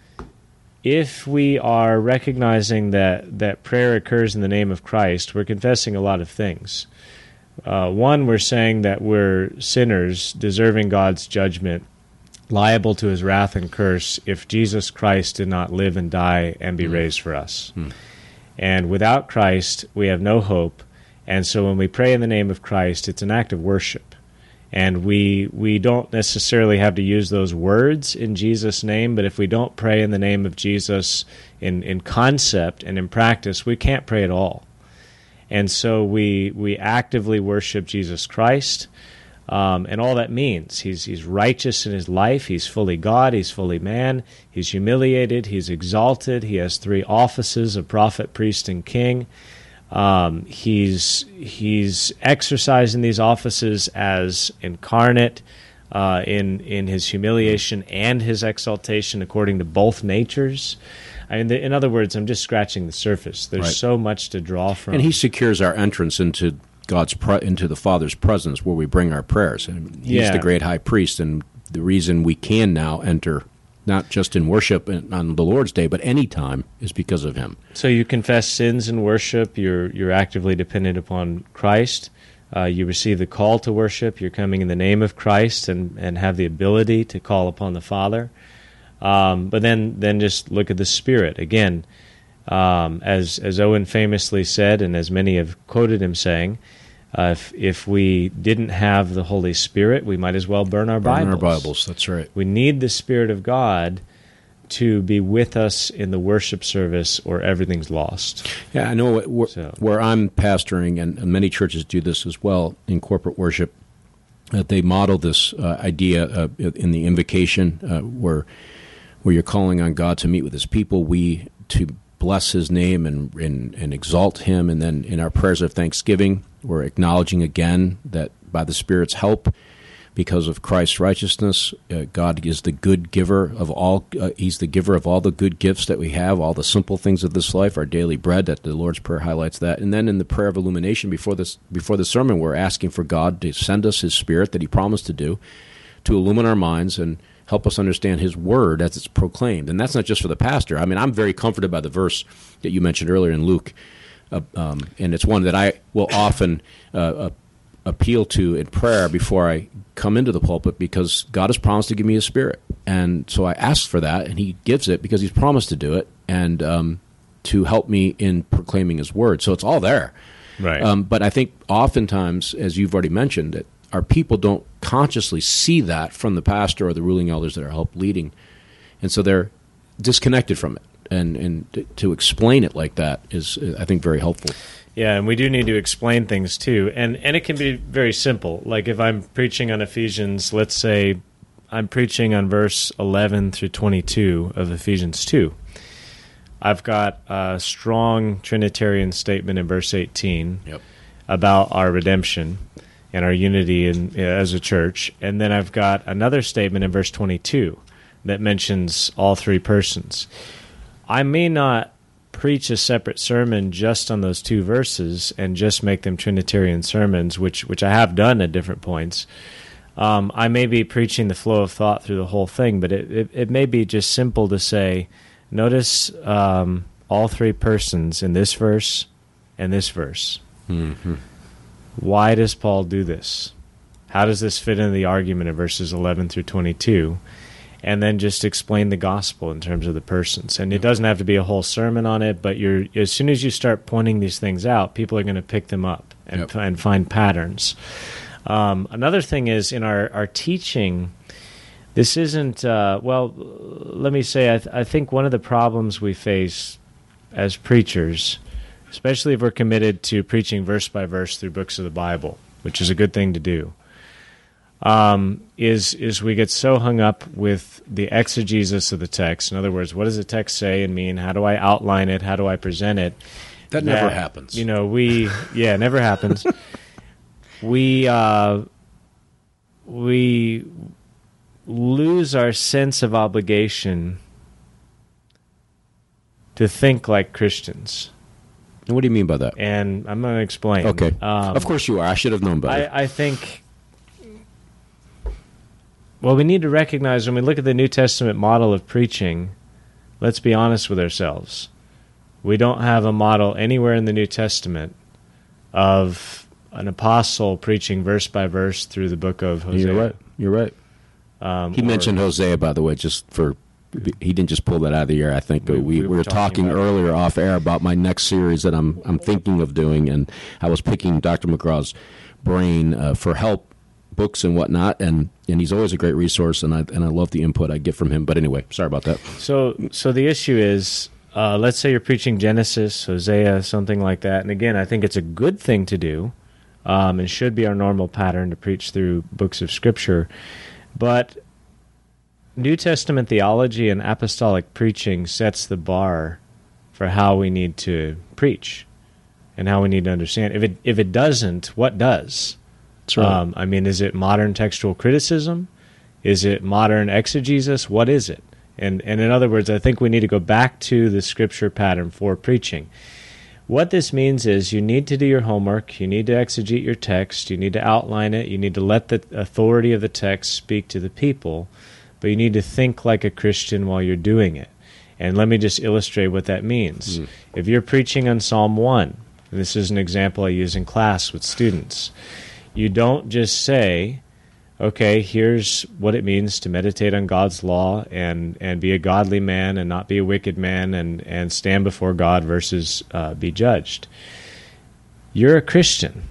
if we are recognizing that, that prayer occurs in the name of Christ, we're confessing a lot of things. Uh, one, we're saying that we're sinners deserving God's judgment, liable to his wrath and curse if Jesus Christ did not live and die and be mm. raised for us. Mm. And without Christ, we have no hope. And so when we pray in the name of Christ, it's an act of worship. And we we don't necessarily have to use those words in Jesus' name, but if we don't pray in the name of Jesus in, in concept and in practice, we can't pray at all. And so we we actively worship Jesus Christ, um, and all that means. He's he's righteous in his life, he's fully God, he's fully man, he's humiliated, he's exalted, he has three offices of prophet, priest, and king. Um, he's he's exercising these offices as incarnate uh, in in his humiliation and his exaltation, according to both natures. I mean, the, in other words, I'm just scratching the surface. There's right. so much to draw from, and he secures our entrance into God's pre- into the Father's presence, where we bring our prayers. And he's yeah. the great high priest, and the reason we can now enter, not just in worship on the Lord's Day, but any time, is because of him. So you confess sins in worship. You're you're actively dependent upon Christ. Uh, you receive the call to worship. You're coming in the name of Christ and, and have the ability to call upon the Father. Um, but then, then just look at the Spirit. Again, Um, as as Owen famously said, and as many have quoted him saying, uh, if if we didn't have the Holy Spirit, we might as well burn our burn Bibles. our Bibles. That's right. We need the Spirit of God to be with us in the worship service, or everything's lost. Yeah, I know where, So- where I'm pastoring, and and many churches do this as well in corporate worship, that they model this uh, idea uh, in the invocation, uh, where where you're calling on God to meet with His people, we to bless His name and, and and exalt Him, and then in our prayers of thanksgiving, we're acknowledging again that by the Spirit's help, because of Christ's righteousness, uh, God is the good giver of all. Uh, he's the giver of all the good gifts that we have, all the simple things of this life, our daily bread. That the Lord's Prayer highlights that. And then in the prayer of illumination before this, before the sermon, we're asking for God to send us His Spirit that He promised to do, to illumine our minds and help us understand His Word as it's proclaimed. And that's not just for the pastor. I mean, I'm very comforted by the verse that you mentioned earlier in Luke, uh, um, and it's one that I will often uh, uh, appeal to in prayer before I come into the pulpit, because God has promised to give me His Spirit. And so I ask for that, and He gives it because He's promised to do it, and um, to help me in proclaiming His Word. So it's all there. Right. Um, but I think oftentimes, as you've already mentioned, that our people don't consciously see that from the pastor or the ruling elders that are help leading. And so they're disconnected from it. And, and to explain it like that is, I think, very helpful. Yeah, and we do need to explain things too. And and it can be very simple. Like if I'm preaching on Ephesians, let's say I'm preaching on verse eleven through twenty-two of Ephesians two. I've got a strong Trinitarian statement in verse eighteen Yep. about our redemption and our unity in, as a church. And then I've got another statement in verse twenty-two that mentions all three persons. I may not preach a separate sermon just on those two verses and just make them Trinitarian sermons, which which I have done at different points. Um, I may be preaching the flow of thought through the whole thing, but it, it, it may be just simple to say, notice um, all three persons in this verse and this verse. Mm-hmm. Why does Paul do this? How does this fit into the argument of verses eleven through twenty-two? And then just explain the gospel in terms of the persons. And it doesn't have to be a whole sermon on it, but you're as soon as you start pointing these things out, people are going to pick them up and, Yep. and find patterns. Um, another thing is in our, our teaching, this isn't, uh, well, let me say, I, th- I think one of the problems we face as preachers, especially if we're committed to preaching verse by verse through books of the Bible, which is a good thing to do, Um, is is we get so hung up with the exegesis of the text. In other words, what does the text say and mean? How do I outline it? How do I present it? That never happens. You know, we yeah, it never happens. we uh, we lose our sense of obligation to think like Christians. And what do you mean by that? And I'm going to explain. Okay. Um, of course you are. I should have known better. I, I think, well, we need to recognize when we look at the New Testament model of preaching, let's be honest with ourselves. We don't have a model anywhere in the New Testament of an apostle preaching verse by verse through the book of Hosea. You're right. You're right. Um, He or- mentioned Hosea, by the way, just for... He didn't just pull that out of the air. I think We- we, we, we were were talking talking about- earlier off air about my next series that I'm I'm thinking of doing, and I was picking Doctor McGraw's brain uh, for help, books and whatnot, and, and he's always a great resource, and I and I love the input I get from him. But anyway, sorry about that. So, so the issue is, uh, let's say you're preaching Genesis, Hosea, something like that. And again, I think it's a good thing to do, um, and should be our normal pattern to preach through books of Scripture. But New Testament theology and apostolic preaching sets the bar for how we need to preach and how we need to understand. If it if it doesn't, what does? That's right. Um, I mean, is it modern textual criticism? Is it modern exegesis? What is it? And and in other words, I think we need to go back to the Scripture pattern for preaching. What this means is you need to do your homework, you need to exegete your text, you need to outline it, you need to let the authority of the text speak to the people, but you need to think like a Christian while you're doing it. And let me just illustrate what that means. Mm. If you're preaching on Psalm one, and this is an example I use in class with students, you don't just say, okay, here's what it means to meditate on God's law and, and be a godly man and not be a wicked man and, and stand before God versus uh, be judged. You're a Christian.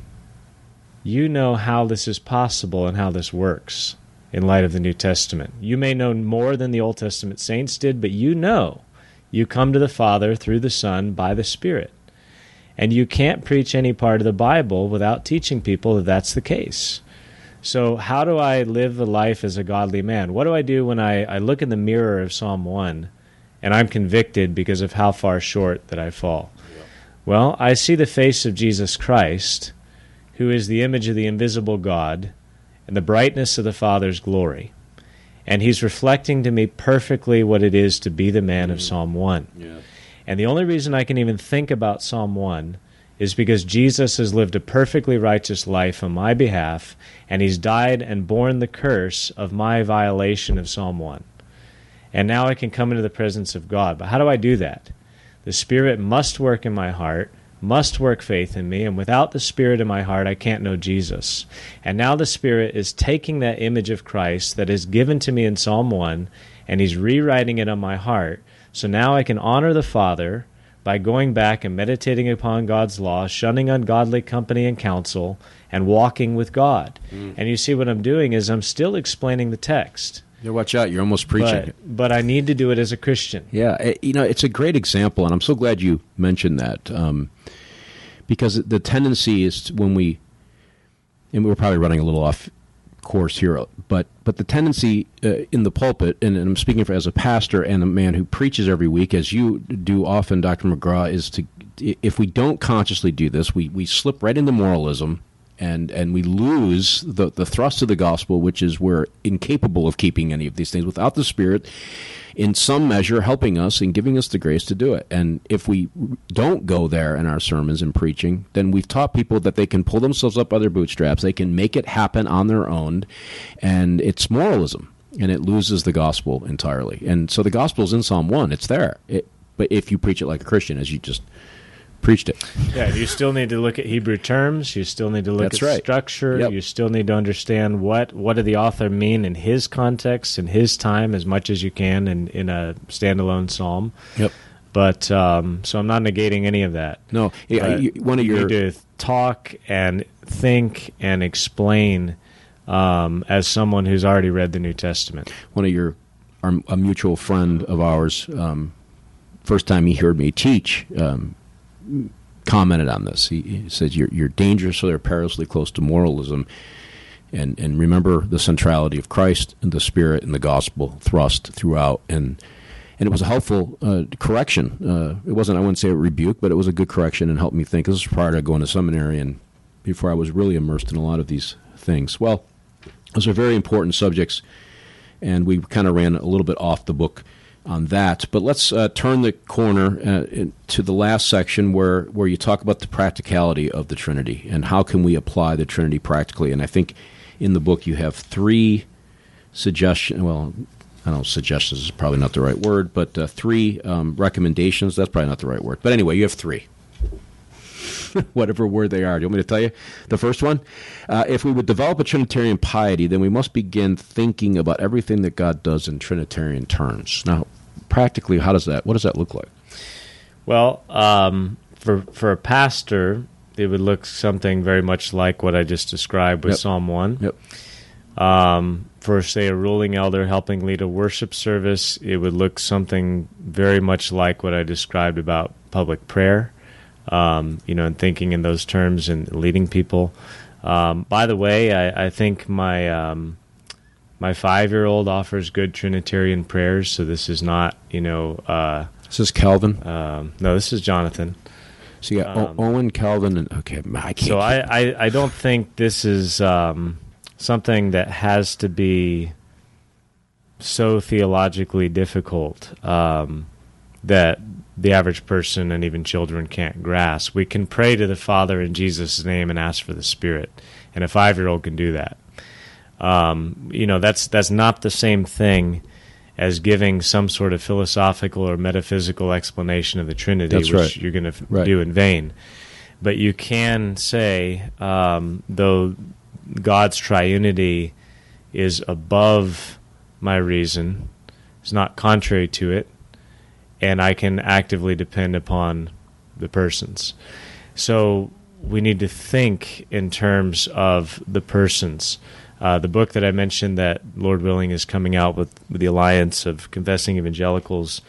You know how this is possible and how this works in light of the New Testament. You may know more than the Old Testament saints did, but you know you come to the Father through the Son by the Spirit. And you can't preach any part of the Bible without teaching people that that's the case. So how do I live a life as a godly man? What do I do when I, I look in the mirror of Psalm one and I'm convicted because of how far short that I fall? Yeah. Well, I see the face of Jesus Christ, who is the image of the invisible God and the brightness of the Father's glory. And he's reflecting to me perfectly what it is to be the man mm-hmm. of Psalm one. Yeah. And the only reason I can even think about Psalm one is because Jesus has lived a perfectly righteous life on my behalf, and he's died and borne the curse of my violation of Psalm one. And now I can come into the presence of God. But how do I do that? The Spirit must work in my heart, must work faith in me, and without the Spirit in my heart, I can't know Jesus. And now the Spirit is taking that image of Christ that is given to me in Psalm one, and he's rewriting it on my heart. So now I can honor the Father by going back and meditating upon God's law, shunning ungodly company and counsel, and walking with God. Mm. And you see what I'm doing is I'm still explaining the text. Yeah, watch out, you're almost preaching but, it. But I need to do it as a Christian. Yeah, it, you know, it's a great example, and I'm so glad you mentioned that, um, because the tendency is to, when we, and we're probably running a little off course here, but but the tendency uh, in the pulpit, and, and I'm speaking for, as a pastor and a man who preaches every week, as you do often, Doctor McGraw, is to, if we don't consciously do this, we, we slip right into moralism, and, and we lose the, the thrust of the gospel, which is we're incapable of keeping any of these things without the Spirit, in some measure, helping us and giving us the grace to do it. And if we don't go there in our sermons and preaching, then we've taught people that they can pull themselves up by their bootstraps, they can make it happen on their own, and it's moralism, and it loses the gospel entirely. And so the gospel is in Psalm one, it's there. It, but if you preach it like a Christian, as you just preached it. Yeah, you still need to look at Hebrew terms. You still need to look That's at right. structure. Yep. You still need to understand what, what did the author mean in his context, in his time, as much as you can in, in a standalone psalm. Yep. But, um, so I'm not negating any of that. No. Yeah, you, one of you your... need to talk and think and explain um, as someone who's already read the New Testament. One of your, our, a mutual friend of ours, um, first time he heard me teach, um, commented on this. He, he said, you're, you're dangerously or perilously close to moralism, and, and remember the centrality of Christ and the Spirit and the gospel thrust throughout. And and it was a helpful uh, correction. Uh, it wasn't, I wouldn't say a rebuke, but it was a good correction and helped me think. This was prior to going to seminary and before I was really immersed in a lot of these things. Well, those are very important subjects, and we kind of ran a little bit off the book on that. But let's uh, turn the corner uh, in, to the last section where, where you talk about the practicality of the Trinity and how can we apply the Trinity practically. And I think in the book you have three suggestions, well, I don't know, suggestions is probably not the right word, but uh, three um, recommendations. That's probably not the right word. But anyway, you have three. Whatever word they are. Do you want me to tell you? The first one, uh, if we would develop a Trinitarian piety, then we must begin thinking about everything that God does in Trinitarian terms. Now, practically, how does that, what does that look like? Well, um, for for a pastor, it would look something very much like what I just described with Yep. Psalm one. Yep. Um, for, say, a ruling elder helping lead a worship service, it would look something very much like what I described about public prayer. Um, you know, and thinking in those terms and leading people. Um, by the way, I, I think my um, my five-year-old offers good Trinitarian prayers, so this is not, you know... Uh, This is Calvin? Um, no, this is Jonathan. So you got um, o- Owen, Calvin, and... Okay, I can't... So I, I, I don't think this is um, something that has to be so theologically difficult um, that... the average person and even children can't grasp. We can pray to the Father in Jesus' name and ask for the Spirit, and a five-year-old can do that. Um, you know, that's that's not the same thing as giving some sort of philosophical or metaphysical explanation of the Trinity, That's which right. you're going to Right. do in vain. But you can say, um, though God's triunity is above my reason, is not contrary to it, and I can actively depend upon the persons. So we need to think in terms of the persons. Uh, the book that I mentioned that, Lord willing, is coming out with, with the Alliance of Confessing Evangelicals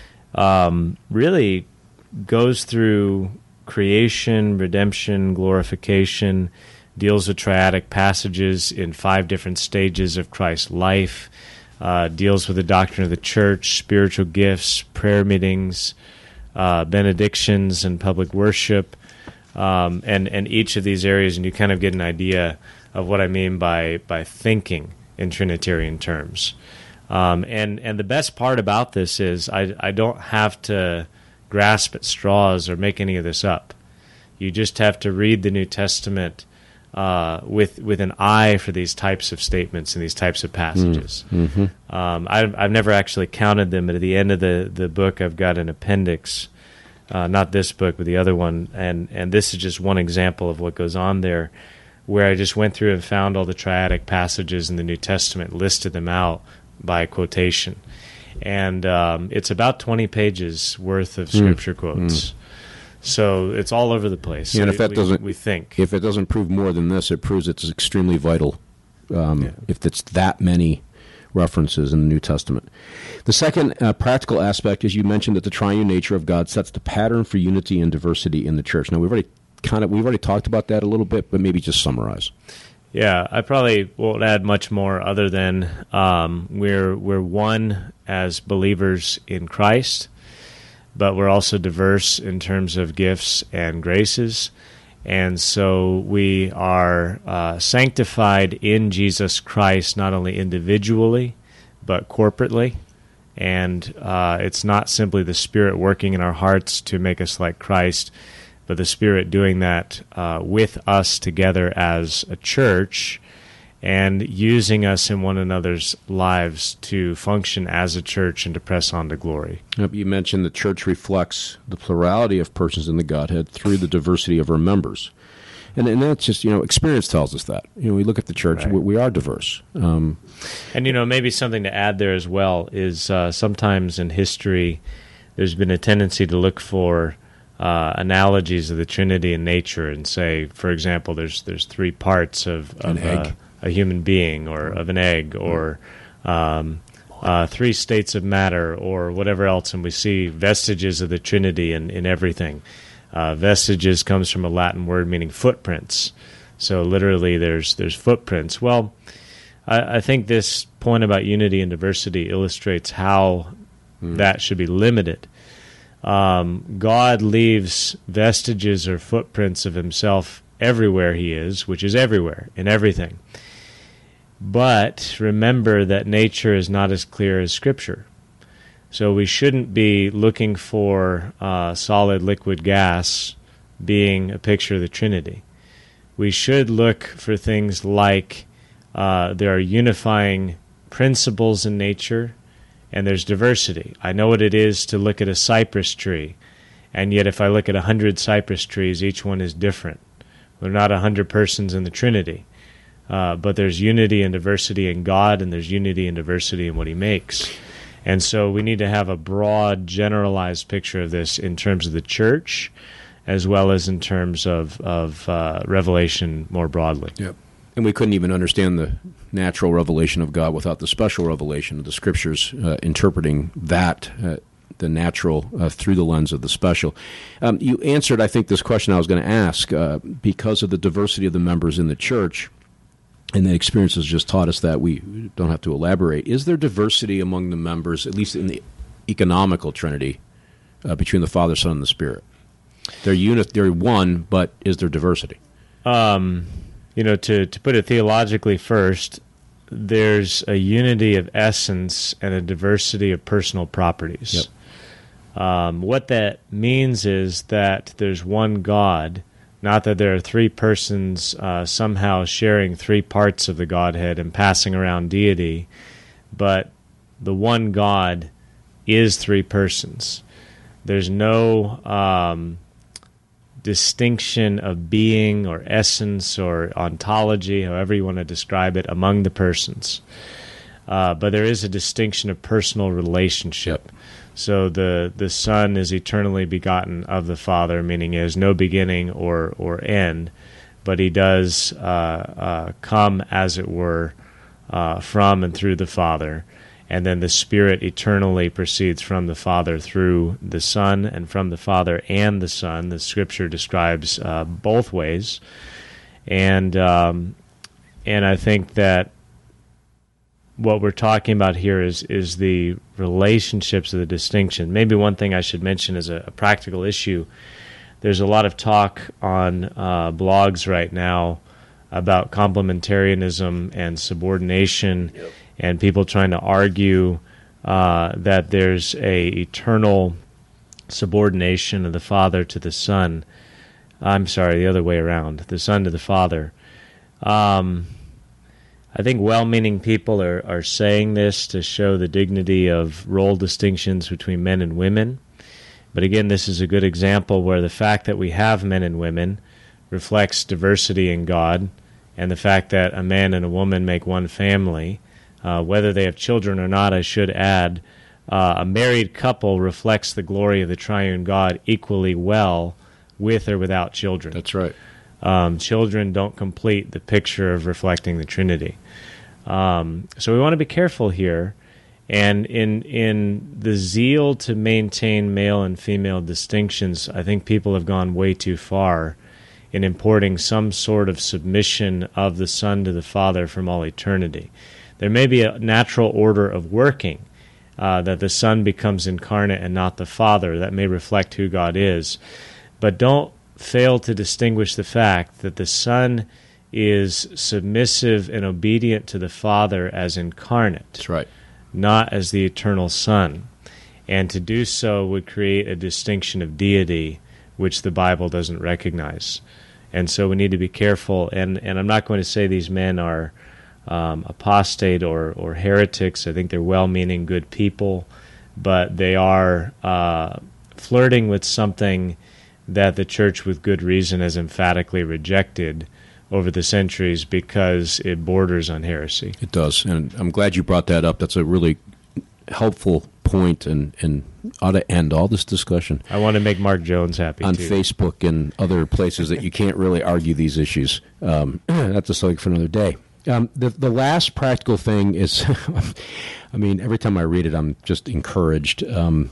um, really goes through creation, redemption, glorification, deals with triadic passages in five different stages of Christ's life, uh, deals with the doctrine of the church, spiritual gifts, prayer meetings, uh, benedictions, and public worship, um, and, and each of these areas, and you kind of get an idea of what I mean by, by thinking in Trinitarian terms. Um, and, and the best part about this is I, I don't have to grasp at straws or make any of this up. You just have to read the New Testament Uh, with with an eye for these types of statements and these types of passages. Mm-hmm. Um, I've, I've never actually counted them, but at the end of the, the book, I've got an appendix, uh, not this book, but the other one, and, and this is just one example of what goes on there, where I just went through and found all the triadic passages in the New Testament, listed them out by quotation. And um, it's about twenty pages worth of Scripture mm. quotes. Mm. So it's all over the place. Yeah, and if that we, doesn't, we think if it doesn't prove more than this, it proves it's extremely vital. Um, yeah. If it's that many references in the New Testament. The second uh, practical aspect is you mentioned that the triune nature of God sets the pattern for unity and diversity in the church. Now we've already kind of we've already talked about that a little bit, but maybe just summarize. Yeah, I probably won't add much more other than um, we're we're one as believers in Christ. But we're also diverse in terms of gifts and graces. And so we are uh, sanctified in Jesus Christ, not only individually, but corporately. And uh, it's not simply the Spirit working in our hearts to make us like Christ, but the Spirit doing that uh, with us together as a church and using us in one another's lives to function as a church and to press on to glory. You mentioned the church reflects the plurality of persons in the Godhead through the diversity of her members. And, and that's just, you know, experience tells us that. You know, we look at the church, right. we, we are diverse. Um, and, you know, maybe something to add there as well is uh, sometimes in history there's been a tendency to look for uh, analogies of the Trinity in nature and say, for example, there's there's three parts of, of an egg. Uh, a human being or of an egg or um, uh, three states of matter or whatever else, and we see vestiges of the Trinity in, in everything. Uh, vestiges comes from a Latin word meaning footprints. So literally there's there's footprints. Well, I, I think this point about unity and diversity illustrates how mm. that should be limited. Um, God leaves vestiges or footprints of himself everywhere he is, which is everywhere, in everything. But remember that nature is not as clear as Scripture. So we shouldn't be looking for uh, solid, liquid, gas being a picture of the Trinity. We should look for things like uh, there are unifying principles in nature and there's diversity. I know what it is to look at a cypress tree, and yet if I look at a hundred cypress trees, each one is different. There are not a hundred persons in the Trinity. Uh, but there's unity and diversity in God, and there's unity and diversity in what he makes. And so we need to have a broad, generalized picture of this in terms of the church, as well as in terms of, of uh, revelation more broadly. Yep. And we couldn't even understand the natural revelation of God without the special revelation of the Scriptures, uh, interpreting that, uh, the natural, uh, through the lens of the special. Um, you answered, I think, this question I was going to ask. Uh, because of the diversity of the members in the church, and the experience has just taught us that, we don't have to elaborate. Is there diversity among the members, at least in the economical Trinity, uh, between the Father, Son, and the Spirit? They're unit, they're one, but is there diversity? Um, you know, to, to put it theologically first, there's a unity of essence and a diversity of personal properties. Yep. Um, what that means is that there's one God, not that there are three persons uh, somehow sharing three parts of the Godhead and passing around deity, but the one God is three persons. There's no um, distinction of being or essence or ontology, however you want to describe it, among the persons. Uh, but there is a distinction of personal relationship. So the, the Son is eternally begotten of the Father, meaning he has no beginning or, or end, but he does uh, uh, come, as it were, uh, from and through the Father. And then the Spirit eternally proceeds from the Father through the Son, and from the Father and the Son. The Scripture describes uh, both ways. And um, and I think that what we're talking about here is is the relationships of the distinction. Maybe one thing I should mention as a, a practical issue, there's a lot of talk on uh, blogs right now about complementarianism and subordination, yep. and people trying to argue uh, that there's a eternal subordination of the Father to the Son. I'm sorry, the other way around, the Son to the Father. Um, I think well-meaning people are, are saying this to show the dignity of role distinctions between men and women. But again, this is a good example where the fact that we have men and women reflects diversity in God, and the fact that a man and a woman make one family, uh, whether they have children or not, I should add, uh, a married couple reflects the glory of the triune God equally well with or without children. That's right. Um, children don't complete the picture of reflecting the Trinity. Um, so we want to be careful here. And in in the zeal to maintain male and female distinctions, I think people have gone way too far in importing some sort of submission of the Son to the Father from all eternity. There may be a natural order of working, uh, that the Son becomes incarnate and not the Father. That may reflect who God is. But don't fail to distinguish the fact that the Son is submissive and obedient to the Father as incarnate. That's right. Not as the eternal Son. And to do so would create a distinction of deity, which the Bible doesn't recognize. And so we need to be careful. And, and I'm not going to say these men are um, apostate or, or heretics. I think they're well-meaning, good people. But they are uh, flirting with something that the church, with good reason, has emphatically rejected over the centuries because it borders on heresy. It does, and I'm glad you brought that up. That's a really helpful point, and, and ought to end all this discussion. I want to make Mark Jones happy, on too. Facebook and other places that you can't really argue these issues. Um, that's a subject for another day. Um, the, the last practical thing is, I mean, every time I read it, I'm just encouraged um,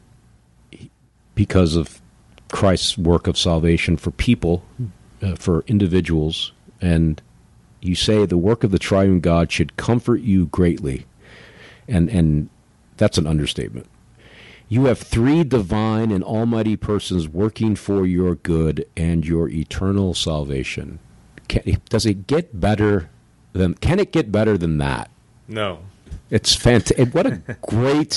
because of Christ's work of salvation for people, uh, for individuals, and you say the work of the triune God should comfort you greatly, and and that's an understatement. You have three divine and almighty persons working for your good and your eternal salvation. Can, does it get better than? Can it get better than that? No. It's fantastic. What a great.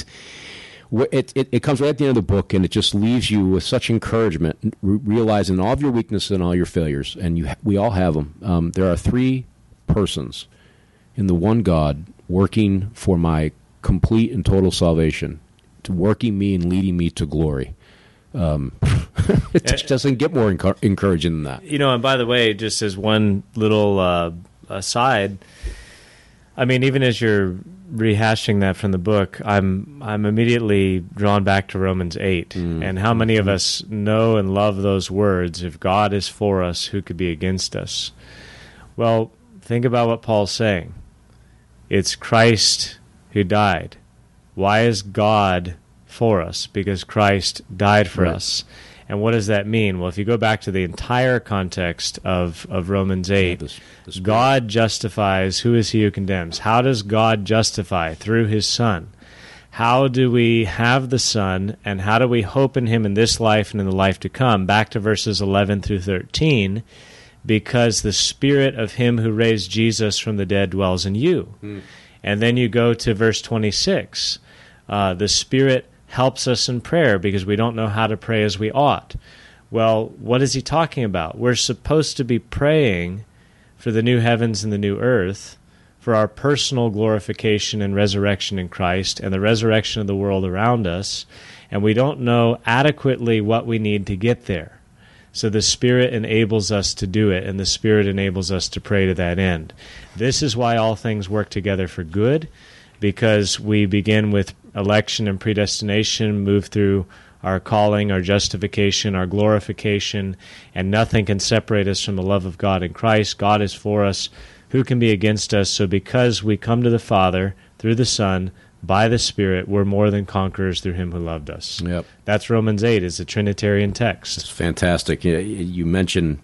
It, it it comes right at the end of the book, and it just leaves you with such encouragement, re- realizing all of your weaknesses and all your failures, and you ha- we all have them. Um, there are three persons in the one God working for my complete and total salvation, to working me and leading me to glory. Um, it just doesn't get more encu- encouraging than that. You know, and by the way, just as one little uh, aside, I mean, even as you're rehashing that from the book, I'm I'm immediately drawn back to Romans eight. Mm. And how many of us know and love those words, if God is for us, who could be against us? Well, think about what Paul's saying. It's Christ who died. Why is God for us? Because Christ died for right. us. And what does that mean? Well, if you go back to the entire context of, of Romans eight, yeah, the, the God justifies. Who is he who condemns? How does God justify? Through his Son. How do we have the Son, and how do we hope in him in this life and in the life to come? Back to verses eleven through thirteen, because the Spirit of him who raised Jesus from the dead dwells in you. Hmm. And then you go to verse twenty-six. Uh, the Spirit helps us in prayer because we don't know how to pray as we ought. Well, what is he talking about? We're supposed to be praying for the new heavens and the new earth, for our personal glorification and resurrection in Christ and the resurrection of the world around us, and we don't know adequately what we need to get there. So the Spirit enables us to do it, and the Spirit enables us to pray to that end. This is why all things work together for good, because we begin with election and predestination, move through our calling, our justification, our glorification, and nothing can separate us from the love of God in Christ. God is for us. Who can be against us? So because we come to the Father through the Son, by the Spirit, we're more than conquerors through him who loved us. Yep. That's Romans eight, is a Trinitarian text. It's fantastic. You mentioned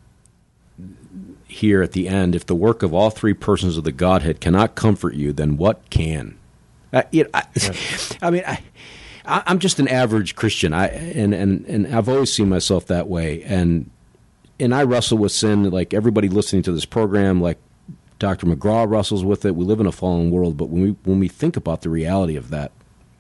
here at the end, if the work of all three persons of the Godhead cannot comfort you, then what can? Uh, it, I, yeah. I mean, I, I'm just an average Christian, I and, and, and I've always seen myself that way. And and I wrestle with sin like everybody listening to this program, like Doctor McGraw wrestles with it. We live in a fallen world, but when we when we think about the reality of that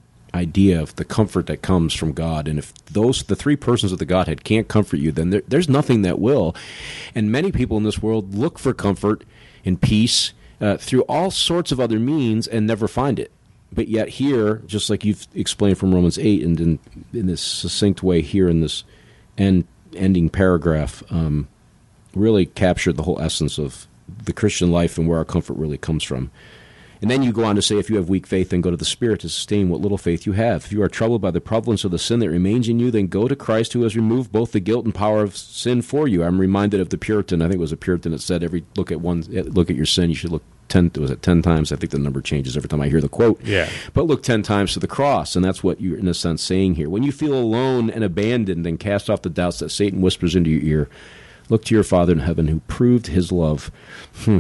idea of the comfort that comes from God, and if those the three persons of the Godhead can't comfort you, then there, there's nothing that will. And many people in this world look for comfort and peace uh, through all sorts of other means and never find it. But yet here, just like you've explained from Romans eight, and in, in this succinct way here in this end, ending paragraph, um, really captured the whole essence of the Christian life and where our comfort really comes from. And then you go on to say, if you have weak faith, then go to the Spirit to sustain what little faith you have. If you are troubled by the prevalence of the sin that remains in you, then go to Christ, who has removed both the guilt and power of sin for you. I'm reminded of the Puritan. I think it was a Puritan that said, "Every look at one, look at your sin. You should look ten. Was it ten times? I think the number changes every time I hear the quote. Yeah. But look ten times to the cross, and that's what you're in a sense saying here. When you feel alone and abandoned, and cast off the doubts that Satan whispers into your ear, look to your Father in heaven, who proved his love hmm,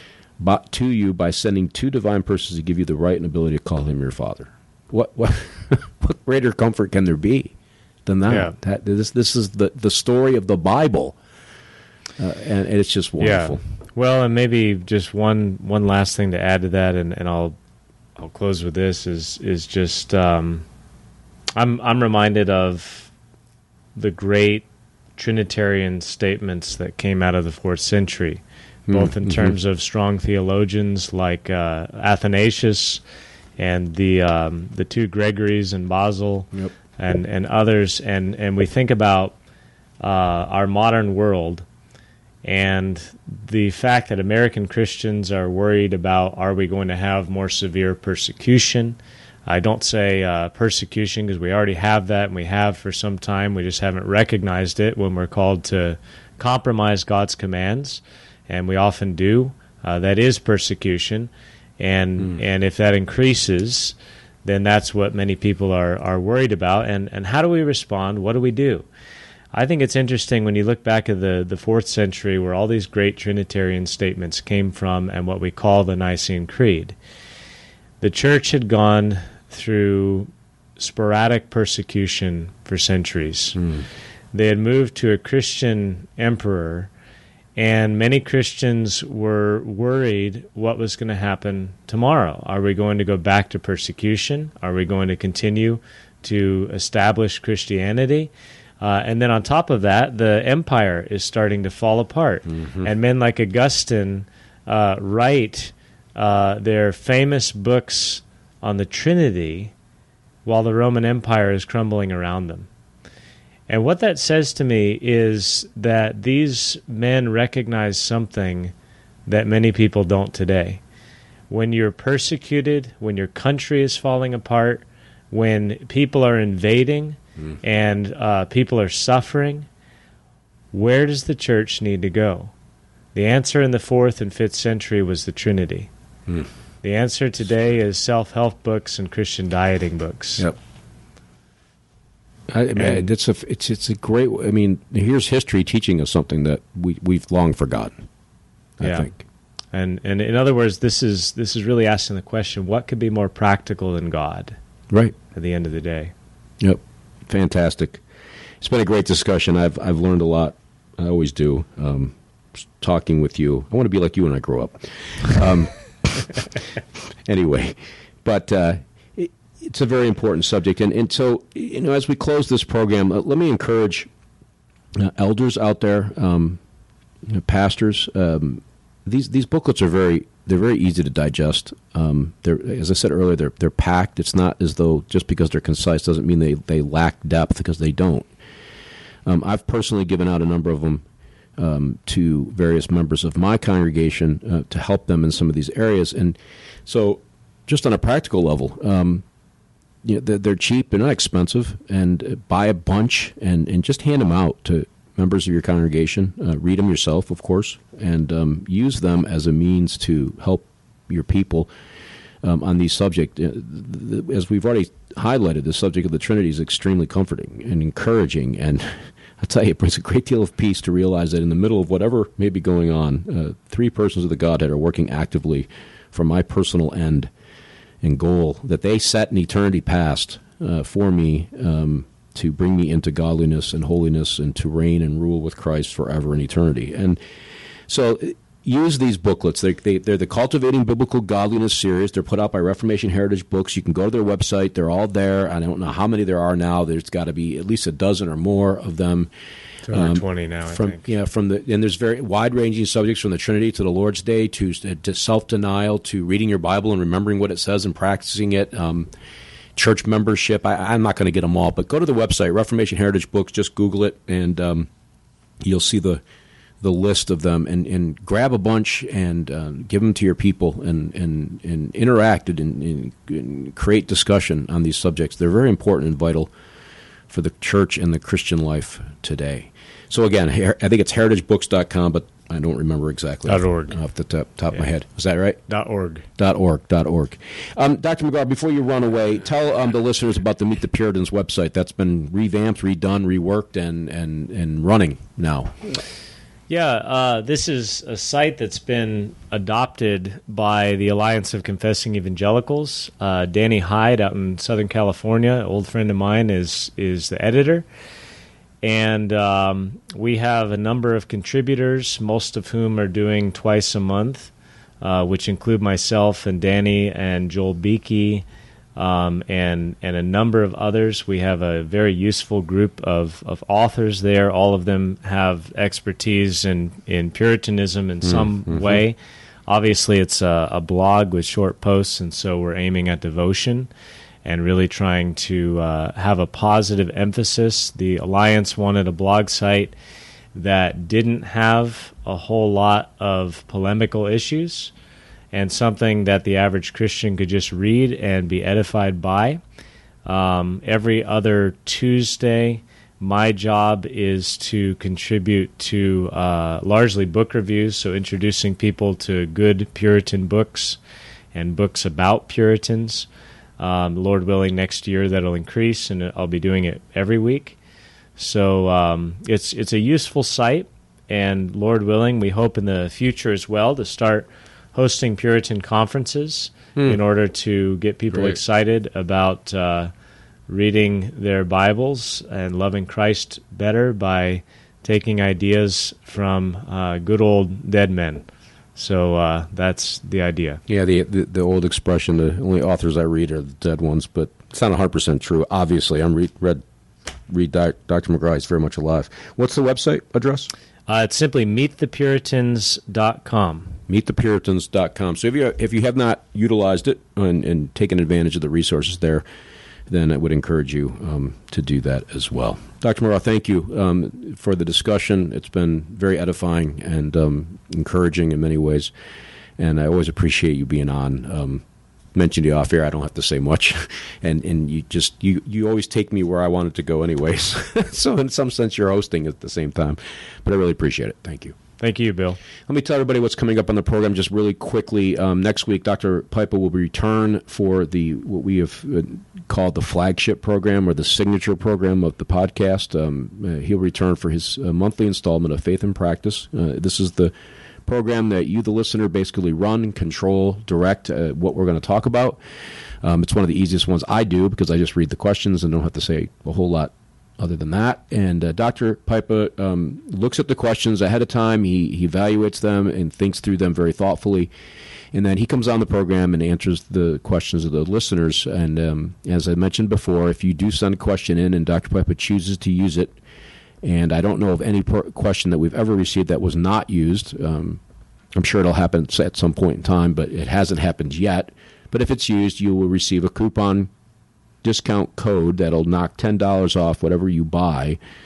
but to you by sending two divine persons to give you the right and ability to call him your Father." What what what greater comfort can there be than that? Yeah. that this this is the, the story of the Bible, uh, and, and it's just wonderful. Yeah. Well, and maybe just one one last thing to add to that, and, and I'll I'll close with this is is just um, I'm I'm reminded of the great Trinitarian statements that came out of the fourth century, both in mm-hmm. terms of strong theologians like uh, Athanasius and the um, the two Gregories in Basel, yep. and, and others, and, and we think about uh, our modern world and the fact that American Christians are worried about, are we going to have more severe persecution? I don't say uh, persecution because we already have that, and we have for some time. We just haven't recognized it when we're called to compromise God's commands, and we often do. Uh, that is persecution, and mm. and if that increases, then that's what many people are, are worried about. And, and how do we respond? What do we do? I think it's interesting when you look back at the, the fourth century, where all these great Trinitarian statements came from, and what we call the Nicene Creed. The church had gone through sporadic persecution for centuries. Mm. They had moved to a Christian emperor, and many Christians were worried what was going to happen tomorrow. Are we going to go back to persecution? Are we going to continue to establish Christianity? Uh, and then on top of that, the empire is starting to fall apart. Mm-hmm. And men like Augustine uh, write uh, their famous books on the Trinity while the Roman Empire is crumbling around them. And what that says to me is that these men recognize something that many people don't today. When you're persecuted, when your country is falling apart, when people are invading mm. and uh, people are suffering, where does the church need to go? The answer in the fourth and fifth century was the Trinity. Mm. The answer today is self-help books and Christian dieting books. Yep. I, I mean, it's a it's it's a great. I mean, here's history teaching us something that we we've long forgotten. I yeah. think. And and in other words, this is this is really asking the question: what could be more practical than God? Right. At the end of the day. Yep. Fantastic. It's been a great discussion. I've I've learned a lot. I always do. Um, talking with you, I want to be like you when I grow up. Um, anyway, but. Uh, It's a very important subject, and, and so, you know, as we close this program, uh, let me encourage uh, elders out there, um, you know, pastors. Um, these these booklets are very they're very easy to digest. Um, they're, as I said earlier, they're they're packed. It's not as though just because they're concise doesn't mean they, they lack depth, because they don't. Um, I've personally given out a number of them um, to various members of my congregation uh, to help them in some of these areas. And so just on a practical level, um, you know, they're, they're cheap, they're not expensive, and uh, buy a bunch and, and just hand them out to members of your congregation. Uh, read them yourself, of course, and um, use them as a means to help your people um, on these subjects. Uh, as we've already highlighted, the subject of the Trinity is extremely comforting and encouraging, and I'll tell you, it brings a great deal of peace to realize that in the middle of whatever may be going on, uh, three persons of the Godhead are working actively for my personal end and goal that they set in eternity past uh, for me um, to bring me into godliness and holiness and to reign and rule with Christ forever in eternity. And so use these booklets. They, they, they're the Cultivating Biblical Godliness series. They're put out by Reformation Heritage Books. You can go to their website. They're all there. I don't know how many there are now. There's got to be at least a dozen or more of them. two hundred twenty um, now, I from, think. Yeah, from the and there's very wide-ranging subjects from the Trinity to the Lord's Day to, to self-denial to reading your Bible and remembering what it says and practicing it. Um, church membership. I, I'm not going to get them all, but go to the website, Reformation Heritage Books. Just Google it, and um, you'll see the the list of them, and, and grab a bunch and uh, give them to your people and, and, and interact and, and, and create discussion on these subjects. They're very important and vital for the church and the Christian life today. So again, I think it's heritage books dot com, but I don't remember exactly Dot .org. off the top, top yeah. of my head. Is that right? Dot .org. Dot .org. Dot .org. Um, Doctor McGraw, before you run away, tell um, the listeners about the Meet the Puritans website. That's been revamped, redone, reworked, and, and, and running now. Yeah, uh, this is a site that's been adopted by the Alliance of Confessing Evangelicals. Uh, Danny Hyde out in Southern California, an old friend of mine, is is the editor. And um, we have a number of contributors, most of whom are doing twice a month, uh, which include myself and Danny and Joel Beakey, Um, and and a number of others. We have a very useful group of, of authors there. All of them have expertise in, in Puritanism in some mm-hmm. way. Obviously, it's a, a blog with short posts, and so we're aiming at devotion and really trying to uh, have a positive emphasis. The Alliance wanted a blog site that didn't have a whole lot of polemical issues, and something that the average Christian could just read and be edified by. Um, every other Tuesday, my job is to contribute to uh, largely book reviews, so introducing people to good Puritan books and books about Puritans. Um, Lord willing, next year that'll increase, and I'll be doing it every week. So um, it's it's a useful site, and Lord willing, we hope in the future as well to start hosting Puritan conferences hmm. in order to get people Great. excited about uh, reading their Bibles and loving Christ better by taking ideas from uh, good old dead men. So uh, that's the idea. Yeah, the, the the old expression, the only authors I read are the dead ones, but it's not one hundred percent true. Obviously, I'm re- read, read Doctor McGraw is very much alive. What's the website address? Uh, it's simply meet the puritans dot com. meet the puritans dot com. So if you if you have not utilized it and, and taken advantage of the resources there, then I would encourage you um, to do that as well. Doctor McGraw, thank you um, for the discussion. It's been very edifying and um, encouraging in many ways, and I always appreciate you being on. Um, mentioned you off air, I don't have to say much, and and you just you you always take me where I wanted to go anyways. So in some sense, you're hosting at the same time, but I really appreciate it. Thank you. Thank you, Bill. Let me tell everybody what's coming up on the program just really quickly. Um, next week, Doctor Pipa will return for the what we have called the flagship program or the signature program of the podcast. Um, uh, he'll return for his uh, monthly installment of Faith and Practice. Uh, this is the program that you, the listener, basically run, control, direct uh, what we're going to talk about. Um, it's one of the easiest ones I do because I just read the questions and don't have to say a whole lot other than that. And uh, Doctor Pipa um, looks at the questions ahead of time. He, he evaluates them and thinks through them very thoughtfully. And then he comes on the program and answers the questions of the listeners. And um, as I mentioned before, if you do send a question in and Doctor Pipa chooses to use it, and I don't know of any per- question that we've ever received that was not used. Um, I'm sure it'll happen at some point in time, but it hasn't happened yet. But if it's used, you will receive a coupon discount code that'll knock ten dollars off whatever you buy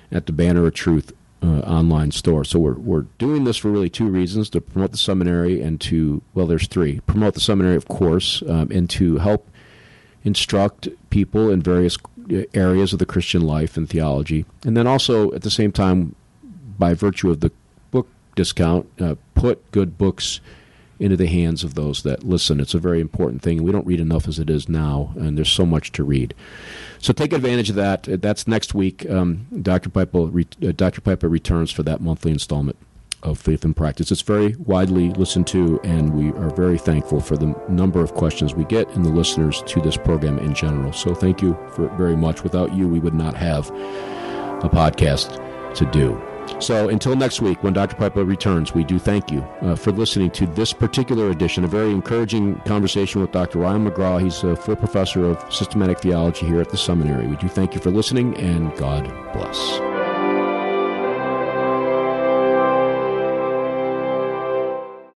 at the Banner of Truth uh, online store. So we're we're doing this for really two reasons: to promote the seminary and to, well, there's three. Promote the seminary, of course, um, and to help instruct people in various areas of the Christian life and theology. And then also, at the same time, by virtue of the book discount, uh, put good books into the hands of those that listen. It's a very important thing. We don't read enough as it is now, and there's so much to read. So take advantage of that. That's next week. Um, Doctor Piper, uh, Doctor Piper returns for that monthly installment of Faith and Practice. It's very widely listened to, and we are very thankful for the number of questions we get and the listeners to this program in general. So thank you for very much. Without you, we would not have a podcast to do. So until next week, when Doctor Piper returns, we do thank you uh, for listening to this particular edition, a very encouraging conversation with Doctor Ryan McGraw. He's a full professor of systematic theology here at the seminary. We do thank you for listening, and God bless.